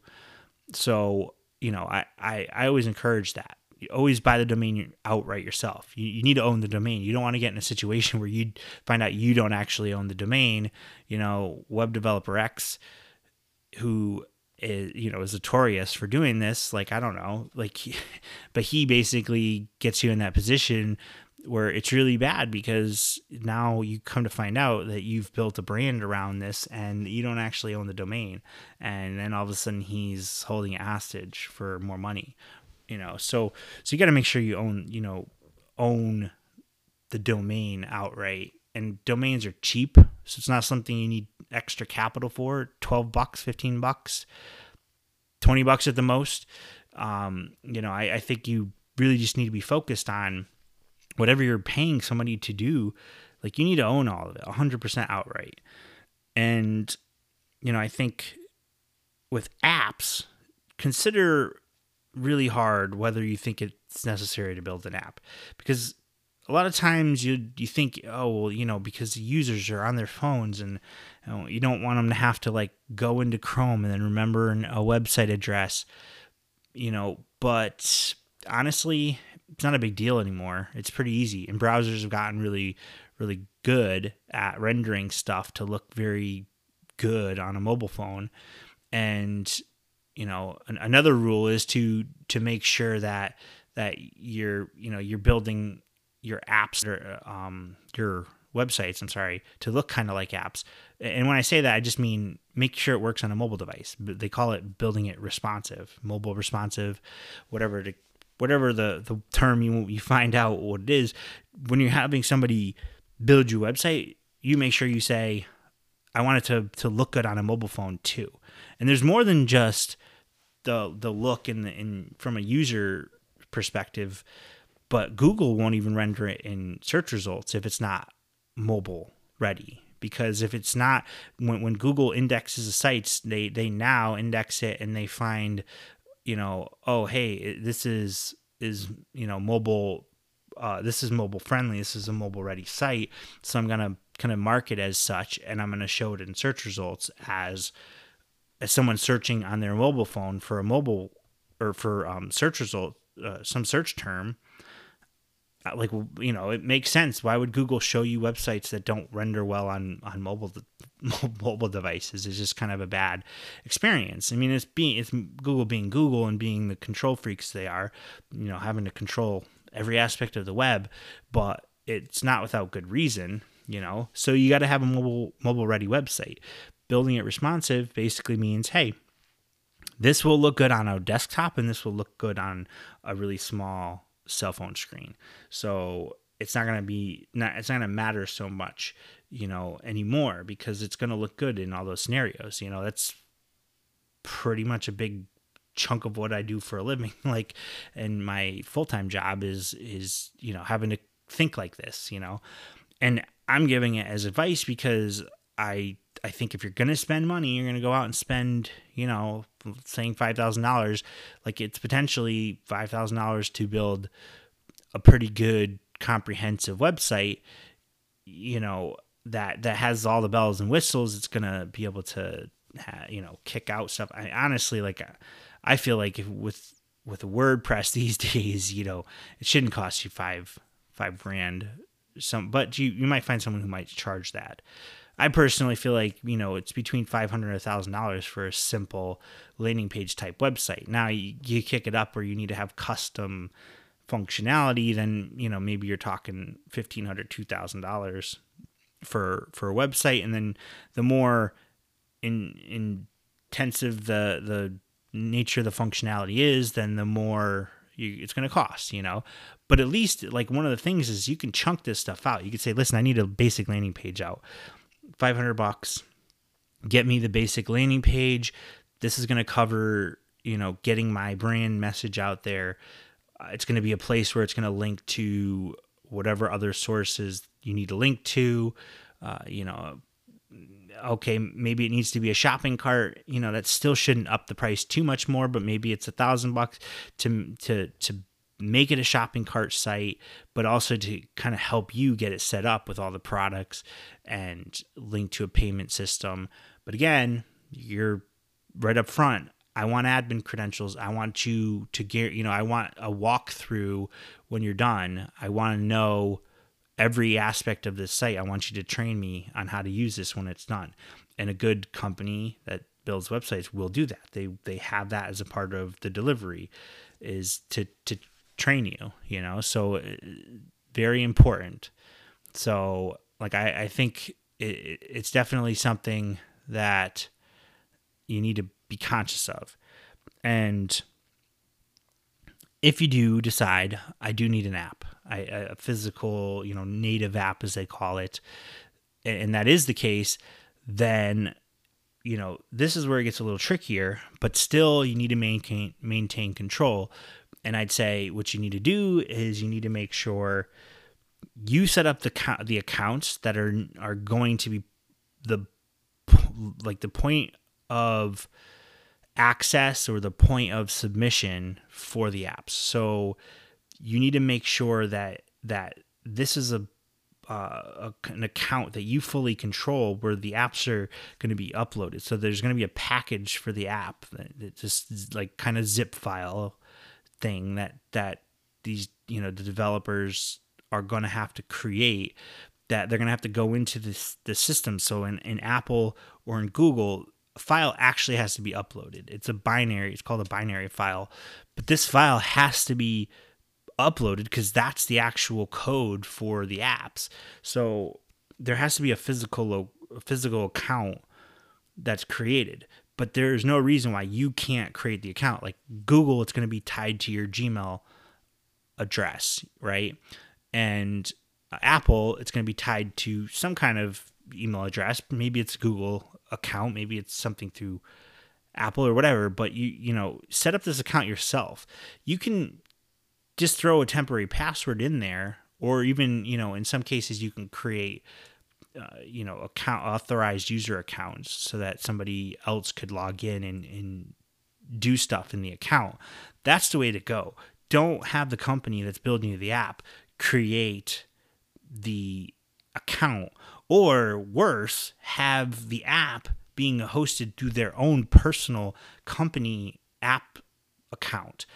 So, you know, I, I, I always encourage that. You always buy the domain outright yourself. You, you need to own the domain. You don't want to get in a situation where you find out you don't actually own the domain. You know, Web Developer X, who is, you know, is notorious for doing this. Like, I don't know, like, he, but he basically gets you in that position where it's really bad because now you come to find out that you've built a brand around this and you don't actually own the domain. And then all of a sudden he's holding it hostage for more money, you know? So, so you got to make sure you own, you know, own the domain outright. And domains are cheap. So it's not something you need extra capital for. twelve bucks, fifteen bucks, twenty bucks at the most. Um, you know, I, I think you really just need to be focused on whatever you're paying somebody to do. Like, you need to own all of it one hundred percent outright. And, you know, I think with apps, consider really hard whether you think it's necessary to build an app, because a lot of times you you think, oh, well, you know, because the users are on their phones and you know, you don't want them to have to like go into Chrome and then remember an, a website address, you know, but honestly, it's not a big deal anymore. It's pretty easy. And browsers have gotten really, really good at rendering stuff to look very good on a mobile phone. And, you know, an, another rule is to to make sure that that you're, you know, you're building your apps or um, your websites, I'm sorry, to look kind of like apps. And when I say that, I just mean make sure it works on a mobile device. They call it building it responsive, mobile responsive, whatever to, whatever the, the term you you find out what it is. When you're having somebody build your website, you make sure you say, I want it to, to look good on a mobile phone too. And there's more than just the the look in the in from a user perspective. But Google won't even render it in search results if it's not mobile ready. Because if it's not, when, when Google indexes the sites, they, they now index it and they find, you know, oh, hey, this is, is you know, mobile, uh, this is mobile friendly, this is a mobile ready site. So I'm going to kind of mark it as such, and I'm going to show it in search results as, as someone searching on their mobile phone for a mobile, or for um, search result, uh, some search term. Like, you know, it makes sense. Why would Google show you websites that don't render well on, on mobile mobile devices? It's just kind of a bad experience. I mean, it's being it's Google being Google and being the control freaks they are, you know, having to control every aspect of the web, but it's not without good reason, you know. So you got to have a mobile mobile ready website. Building it responsive basically means, hey, this will look good on a desktop and this will look good on a really small cell phone screen. So it's not going to be not it's not going to matter so much, you know, anymore, because it's going to look good in all those scenarios. You know, that's pretty much a big chunk of what I do for a living. Like, and my full-time job is is, you know, having to think like this, you know. And I'm giving it as advice because I I think if you're going to spend money, you're going to go out and spend, you know, saying five thousand dollars, like it's potentially five thousand dollars to build a pretty good comprehensive website, you know, that, that has all the bells and whistles. It's going to be able to, you know, kick out stuff. I honestly, like, I feel like if with, with WordPress these days, you know, it shouldn't cost you five, five grand. Some, but you, you might find someone who might charge that. I personally feel like, you know, it's between five hundred dollars and one thousand dollars for a simple landing page type website. Now you, you kick it up where you need to have custom functionality, then, you know, maybe you're talking fifteen hundred dollars, two thousand dollars for, for a website. And then the more in, intensive the, the nature of the functionality is, then the more you, it's going to cost, you know. But at least, like, one of the things is you can chunk this stuff out. You could say, listen, I need a basic landing page out. five hundred bucks, get me the basic landing page. This is going to cover, you know, getting my brand message out there. Uh, it's going to be a place where it's going to link to whatever other sources you need to link to. Uh, you know, okay, maybe it needs to be a shopping cart. You know, that still shouldn't up the price too much more, but maybe it's a thousand bucks to to to make it a shopping cart site, but also to kind of help you get it set up with all the products and link to a payment system. But again, you're right up front. I want admin credentials. I want you to get, you know, I want a walkthrough when you're done. I want to know every aspect of this site. I want you to train me on how to use this when it's done. And a good company that builds websites will do that. They they have that as a part of the delivery, is to to train you, you know. So very important. So like I, I think it, it's definitely something that you need to be conscious of. And if you do decide, I do need an app, I, a physical, you know, native app as they call it, and that is the case, then, you know, this is where it gets a little trickier, but still you need to maintain maintain control. And I'd say what you need to do is you need to make sure you set up the the accounts that are are going to be the like the point of access or the point of submission for the apps. So you need to make sure that that this is a, uh, a an account that you fully control, where the apps are going to be uploaded. So there's going to be a package for the app that, that just like kind of zip file thing that that these, you know, the developers are going to have to create, that they're going to have to go into this the system. So in, in Apple or in Google, a file actually has to be uploaded. It's a binary. It's called a binary file. But this file has to be uploaded because that's the actual code for the apps. So there has to be a physical a physical account that's created. But there's no reason why you can't create the account. Like Google, it's going to be tied to your Gmail address, right? And Apple, it's going to be tied to some kind of email address. Maybe it's Google account, maybe it's something through Apple or whatever, but you you know, set up this account yourself. You can just throw a temporary password in there, or even, you know, in some cases you can create uh, you know, account authorized user accounts so that somebody else could log in and, and do stuff in the account. That's the way to go. Don't have the company that's building you the app create the account, or worse, have the app being hosted through their own personal company app account.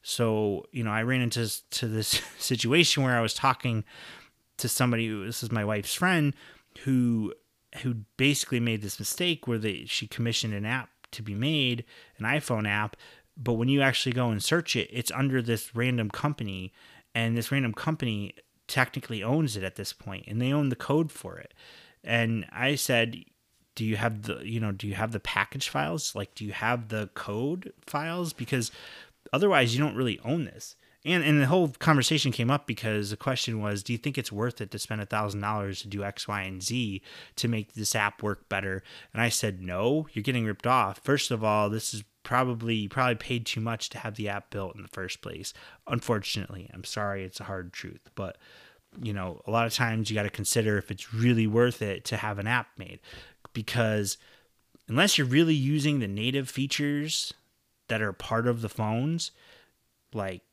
So, you know, I ran into to this situation where I was talking to somebody who, this is my wife's friend, who who basically made this mistake where they she commissioned an app to be made, an iPhone app, but when you actually go and search it, it's under this random company, and this random company technically owns it at this point, and they own the code for it. And I said, do you have the, you know, do you have the package files? Like, do you have the code files? Because otherwise you don't really own this. And and the whole conversation came up because the question was, do you think it's worth it to spend a thousand dollars to do X, Y, and Z to make this app work better? And I said, no, you're getting ripped off. First of all, this is probably, you probably paid too much to have the app built in the first place. Unfortunately, I'm sorry, it's a hard truth, but you know, a lot of times you got to consider if it's really worth it to have an app made, because unless you're really using the native features that are part of the phones, like,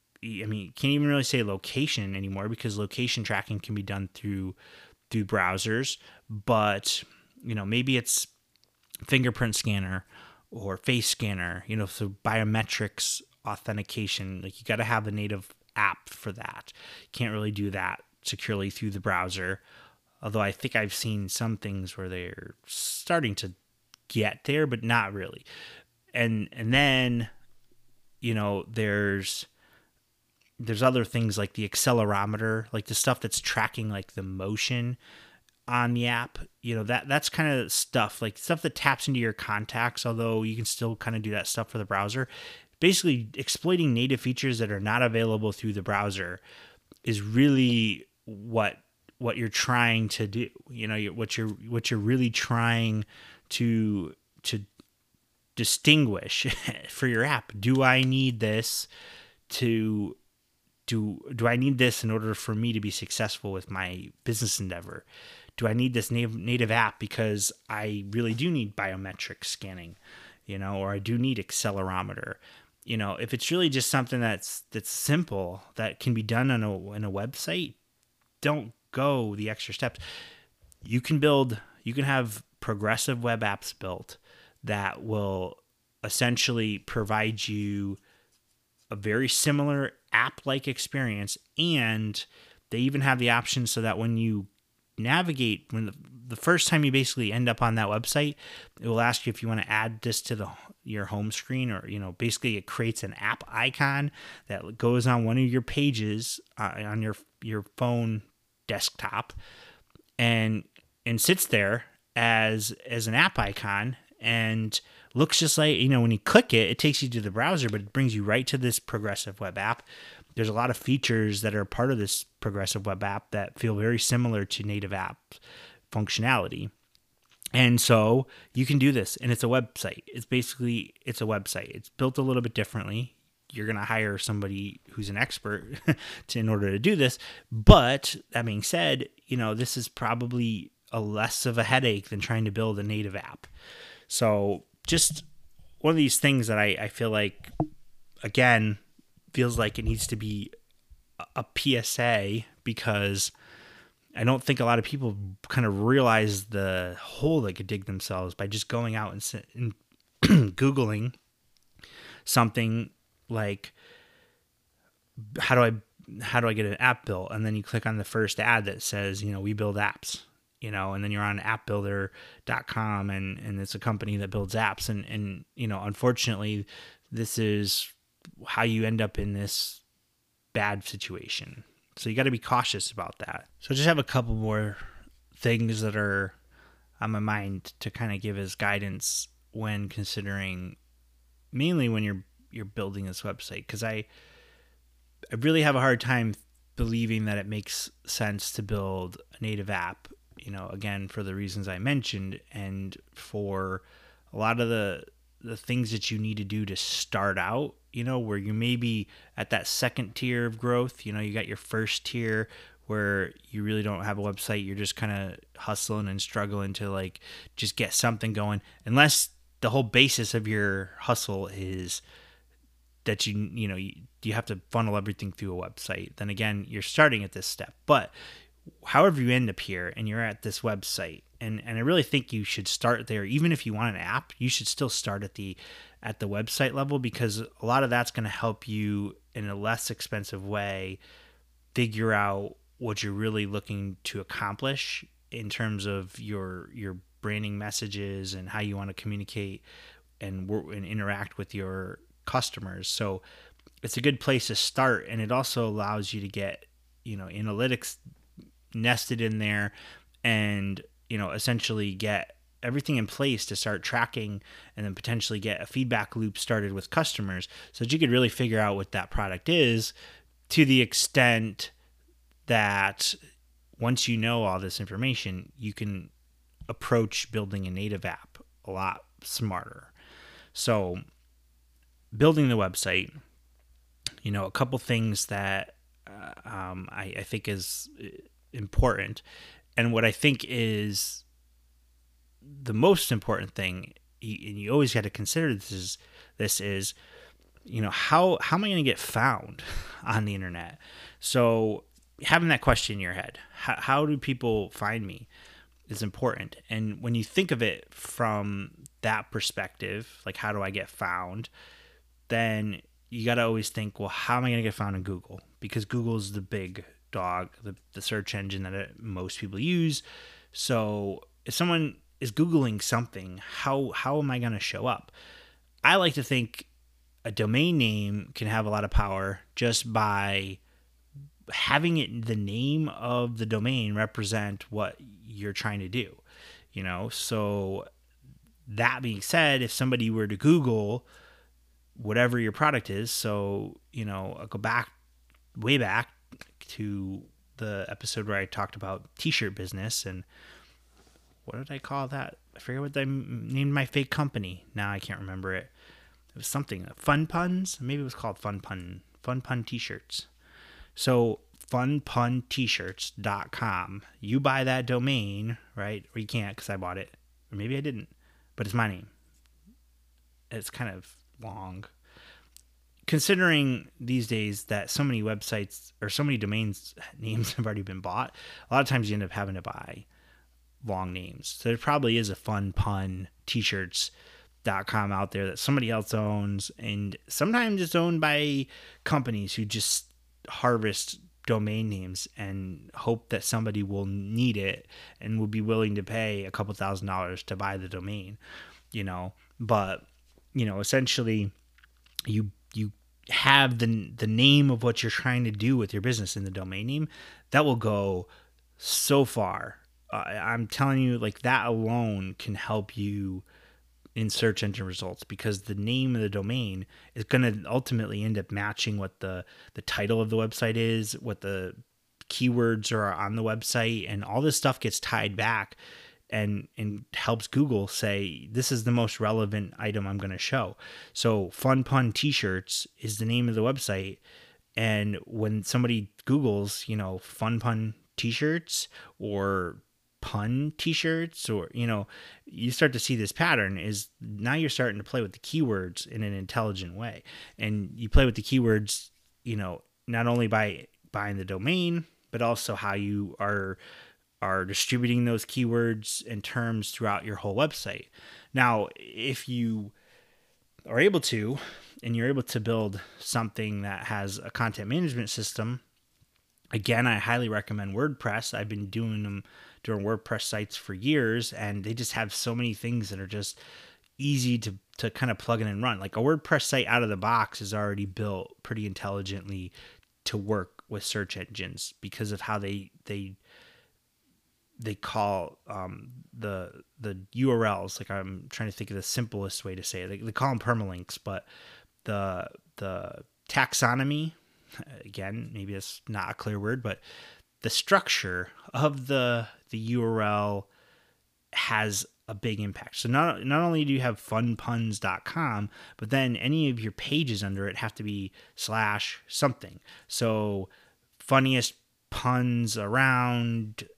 I mean, you can't even really say location anymore, because location tracking can be done through through browsers, but you know, maybe it's fingerprint scanner or face scanner, you know, so biometrics authentication, like you got to have the native app for that. You can't really do that securely through the browser, although I think I've seen some things where they're starting to get there, but not really. And and then, you know, there's there's other things like the accelerometer, like the stuff that's tracking like the motion on the app. You know, that that's kind of stuff, like stuff that taps into your contacts, although you can still kind of do that stuff for the browser. Basically, exploiting native features that are not available through the browser is really what what you're trying to do. You know, what you're what you're really trying to to distinguish for your app. Do I need this to do? Do I need this in order for me to be successful with my business endeavor? Do I need this native native app because I really do need biometric scanning, you know, or I do need accelerometer? You know, if it's really just something that's that's simple that can be done on a on a website, don't go the extra steps. You can build, you can have progressive web apps built that will essentially provide you a very similar app-like experience, and they even have the option so that when you navigate when the, the first time you basically end up on that website, it will ask you if you want to add this to the your home screen, or, you know, basically it creates an app icon that goes on one of your pages uh, on your your phone desktop, and and sits there as as an app icon, and looks just like, you know, when you click it, it takes you to the browser, but it brings you right to this progressive web app. There's a lot of features that are part of this progressive web app that feel very similar to native app functionality. And so you can do this, and it's a website. It's basically, it's a website. It's built a little bit differently. You're going to hire somebody who's an expert to, in order to do this. But that being said, you know, this is probably a less of a headache than trying to build a native app. So just one of these things that I, I feel like, again, feels like it needs to be a P S A, because I don't think a lot of people kind of realize the hole they could dig themselves by just going out and, and Googling something like, how do I how do I get an app built? And then you click on the first ad that says, you know, we build apps, you know, and then you're on app builder dot com, and, and it's a company that builds apps. And, and, you know, unfortunately, this is how you end up in this bad situation. So you got to be cautious about that. So just have a couple more things that are on my mind to kind of give as guidance when considering, mainly when you're you're building this website, because I I really have a hard time believing that it makes sense to build a native app, you know, again, for the reasons I mentioned, and for a lot of the the things that you need to do to start out, you know, where you may be at that second tier of growth. You know, you got your first tier where you really don't have a website. You're just kind of hustling and struggling to like just get something going, unless the whole basis of your hustle is that you, you know, you, you have to funnel everything through a website. Then again, you're starting at this step. But however you end up here and you're at this website, and, and I really think you should start there. Even if you want an app, you should still start at the at the website level, because a lot of that's going to help you in a less expensive way figure out what you're really looking to accomplish in terms of your your branding messages and how you want to communicate and work and interact with your customers. So it's a good place to start, and it also allows you to get, you know, analytics nested in there, and, you know, essentially get everything in place to start tracking, and then potentially get a feedback loop started with customers, so that you could really figure out what that product is, to the extent that once you know all this information, you can approach building a native app a lot smarter. So building the website, you know, a couple things that uh, um, I, I think is important, and what I think is the most important thing, and you always got to consider this is this is, you know, how how am I going to get found on the internet? So having that question in your head, how, how do people find me, is important. And when you think of it from that perspective, like how do I get found, then you got to always think, well, how am I going to get found in Google? Because Google is the big dog, the, the search engine that it, most people use. So if someone is Googling something, how how am I going to show up? I like to think a domain name can have a lot of power just by having it, the name of the domain, represent what you're trying to do, you know? So that being said, if somebody were to Google whatever your product is, so, you know, I'll go back, way back to the episode where I talked about t-shirt business, and what did I call that? I forget what I named my fake company. Now I can't remember it. It was something, Fun Puns? Maybe it was called Fun Pun, Fun Pun T-shirts. So fun pun t shirts dot com. You buy that domain, right? Or you can't, because I bought it. Or maybe I didn't. But it's my name. It's kind of long. Considering these days that so many websites or so many domains names have already been bought, a lot of times you end up having to buy long names. So there probably is a fun pun t shirts dot com out there that somebody else owns, and sometimes it's owned by companies who just harvest domain names and hope that somebody will need it and will be willing to pay a couple thousand dollars to buy the domain, you know. But, you know, essentially you you have the the name of what you're trying to do with your business in the domain name. That will go so far. Uh, I'm telling you, like, that alone can help you in search engine results, because the name of the domain is going to ultimately end up matching what the, the title of the website is, what the keywords are on the website, and all this stuff gets tied back and, and helps Google say, this is the most relevant item I'm going to show. So Fun Pun T-shirts is the name of the website. And when somebody Googles, you know, Fun Pun T-shirts or pun T-shirts, or, you know, you start to see this pattern is now you're starting to play with the keywords in an intelligent way. And you play with the keywords, you know, not only by buying the domain, but also how you are are distributing those keywords and terms throughout your whole website. Now, if you are able to, and you're able to build something that has a content management system, again, I highly recommend WordPress. I've been doing them doing WordPress sites for years, and they just have so many things that are just easy to, to kind of plug in and run. Like a WordPress site out of the box is already built pretty intelligently to work with search engines because of how they they they call um, the the U R Ls. Like, I'm trying to think of the simplest way to say it. They, they call them permalinks, but the the taxonomy, again, maybe that's not a clear word, but the structure of the the U R L has a big impact. So not not only do you have fun puns dot com, but then any of your pages under it have to be slash something. So funniest puns around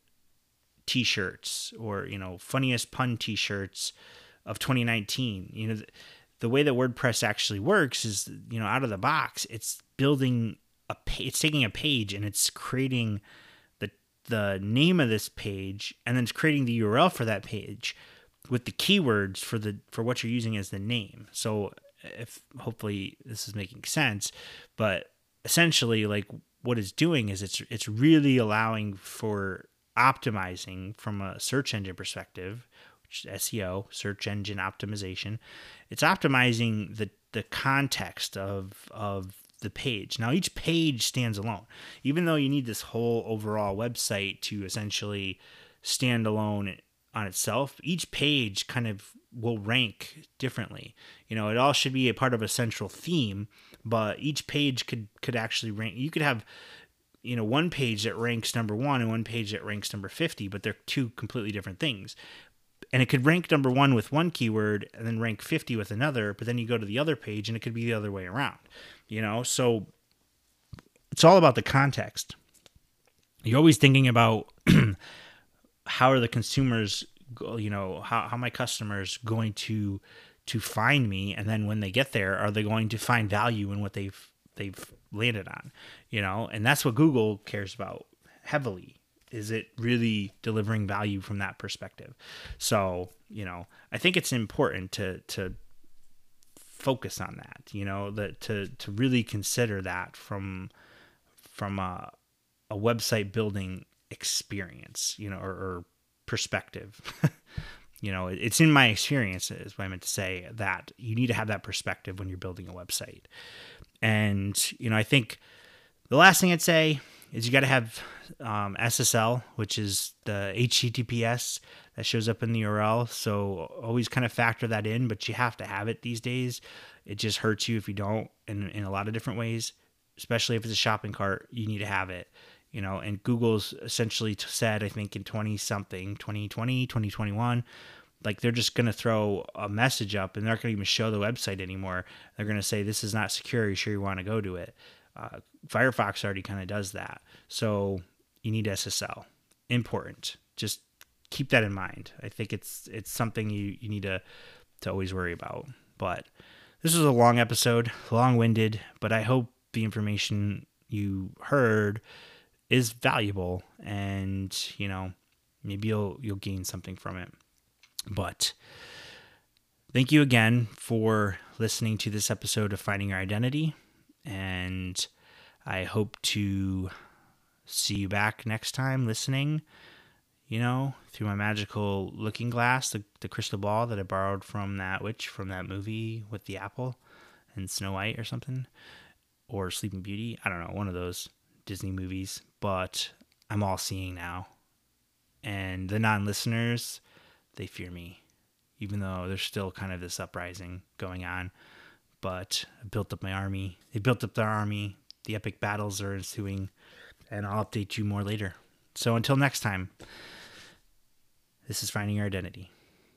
T-shirts, or, you know, funniest pun T-shirts of twenty nineteen. You know, the, the way that WordPress actually works is, you know, out of the box, it's building a page, it's taking a page and it's creating the the name of this page, and then it's creating the U R L for that page with the keywords for the for what you're using as the name. So if hopefully this is making sense, but essentially, like, what it's doing is it's it's really allowing for optimizing from a search engine perspective, which is S E O, search engine optimization. It's optimizing the the context of of the page. Now, each page stands alone, even though you need this whole overall website to essentially stand alone on itself. Each page kind of will rank differently. You know, it all should be a part of a central theme, but each page could could actually rank. You could have, you know, one page that ranks number one and one page that ranks number fifty, but they're two completely different things. And it could rank number one with one keyword and then rank fifty with another, but then you go to the other page and it could be the other way around, you know? So it's all about the context. You're always thinking about how are the consumers, you know, how, how my customers going to, to find me. And then when they get there, are they going to find value in what they've, they've landed on, you know? And that's what Google cares about heavily. Is it really delivering value from that perspective? So, you know, I think it's important to to focus on that, you know, that to to really consider that from from a, a website building experience, you know, or, or perspective. You know, it's in my experience is what I meant to say, that you need to have that perspective when you're building a website. And, you know, I think the last thing I'd say is you got to have um, S S L, which is the H T T P S that shows up in the U R L. So always kind of factor that in, but you have to have it these days. It just hurts you if you don't, in, in a lot of different ways, especially if it's a shopping cart. You need to have it, you know, and Google's essentially said, I think in twenty something, twenty twenty, twenty twenty-one, like they're just going to throw a message up and they're not going to even show the website anymore. They're going to say, this is not secure. Are you sure you want to go to it? Uh, Firefox already kind of does that. So you need S S L. Important. Just keep that in mind. I think it's it's something you, you need to, to always worry about. But this was a long episode, long-winded, but I hope the information you heard is valuable and, you know, maybe you'll you'll gain something from it. But thank you again for listening to this episode of Finding Your Identity. And I hope to see you back next time listening, you know, through my magical looking glass, the, the crystal ball that I borrowed from that witch from that movie with the apple and Snow White or something, or Sleeping Beauty. I don't know, one of those Disney movies, but I'm all seeing now. And the non-listeners, they fear me, even though there's still kind of this uprising going on. But I built up my army. They built up their army. The epic battles are ensuing, and I'll update you more later. So until next time, this is Finding Your Identity.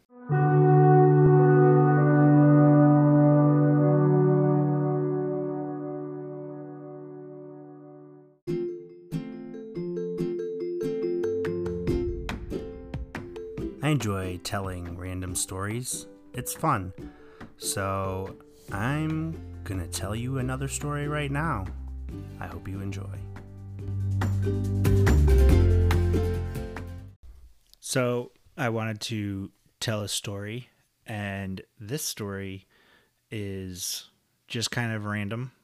I enjoy telling random stories. It's fun. So I'm gonna tell you another story right now. I hope you enjoy. So I wanted to tell a story, and this story is just kind of random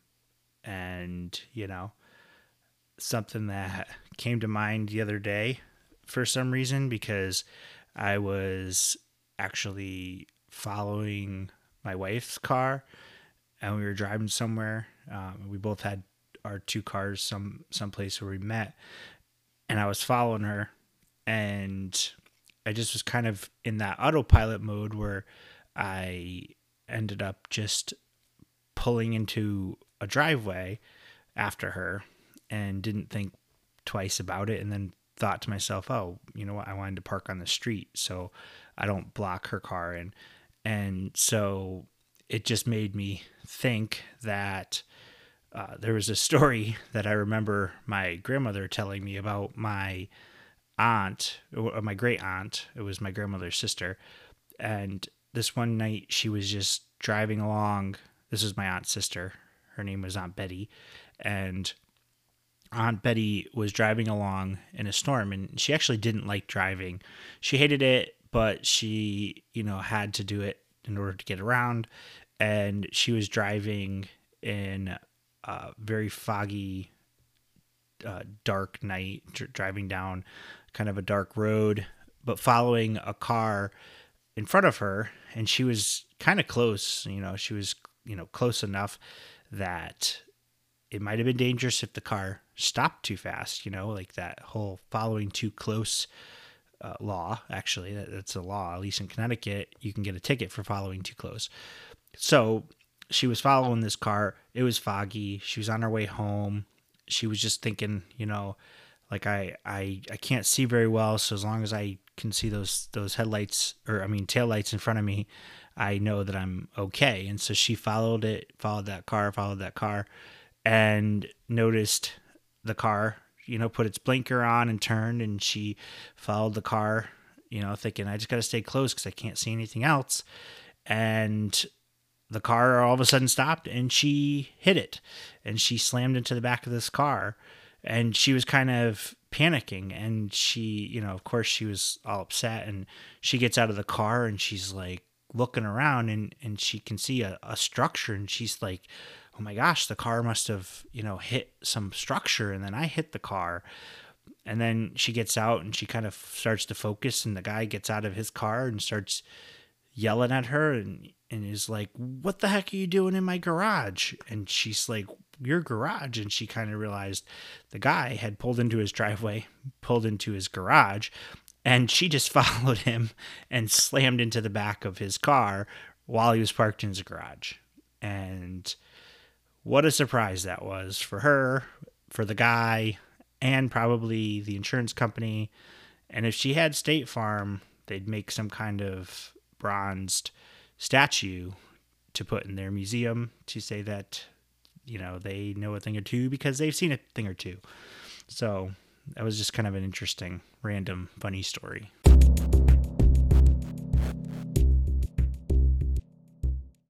and, you know, something that came to mind the other day for some reason, because I was actually following my wife's car, and we were driving somewhere. Um, we both had our two cars some someplace where we met, and I was following her, and I just was kind of in that autopilot mode where I ended up just pulling into a driveway after her and didn't think twice about it, and then thought to myself, oh, you know what, I wanted to park on the street so I don't block her car in. And so it just made me think that uh, there was a story that I remember my grandmother telling me about my aunt, or my great aunt. It was my grandmother's sister. And this one night she was just driving along. This was my aunt's sister. Her name was Aunt Betty. And Aunt Betty was driving along in a storm, and she actually didn't like driving. She hated it, but she, you know, had to do it in order to get around. And she was driving in a very foggy, uh, dark night, dr- driving down kind of a dark road, but following a car in front of her. And she was kind of close, you know, she was, you know, close enough that it might have been dangerous if the car stopped too fast, you know, like that whole following too close uh, law. Actually, that, that's a law. At least in Connecticut, you can get a ticket for following too close. So she was following this car. It was foggy. She was on her way home. She was just thinking, you know, like I, I, I can't see very well. So as long as I can see those, those headlights, or I mean, taillights in front of me, I know that I'm okay. And so she followed it, followed that car, followed that car, and noticed the car, you know, put its blinker on and turned, and she followed the car, you know, thinking, I just got to stay close because I can't see anything else. And the car all of a sudden stopped, and she hit it, and she slammed into the back of this car, and she was kind of panicking, and she, you know, of course she was all upset, and she gets out of the car, and she's like looking around, and, and she can see a, a structure, and she's like, oh my gosh, the car must have, you know, hit some structure, and then I hit the car. And then she gets out, and she kind of starts to focus, and the guy gets out of his car and starts yelling at her, and, and is like, what the heck are you doing in my garage? And she's like, your garage? And she kind of realized the guy had pulled into his driveway, pulled into his garage, and she just followed him and slammed into the back of his car while he was parked in his garage. And what a surprise that was for her, for the guy, and probably the insurance company. And if she had State Farm, they'd make some kind of bronzed statue to put in their museum to say that, you know, they know a thing or two because they've seen a thing or two. So that was just kind of an interesting, random, funny story.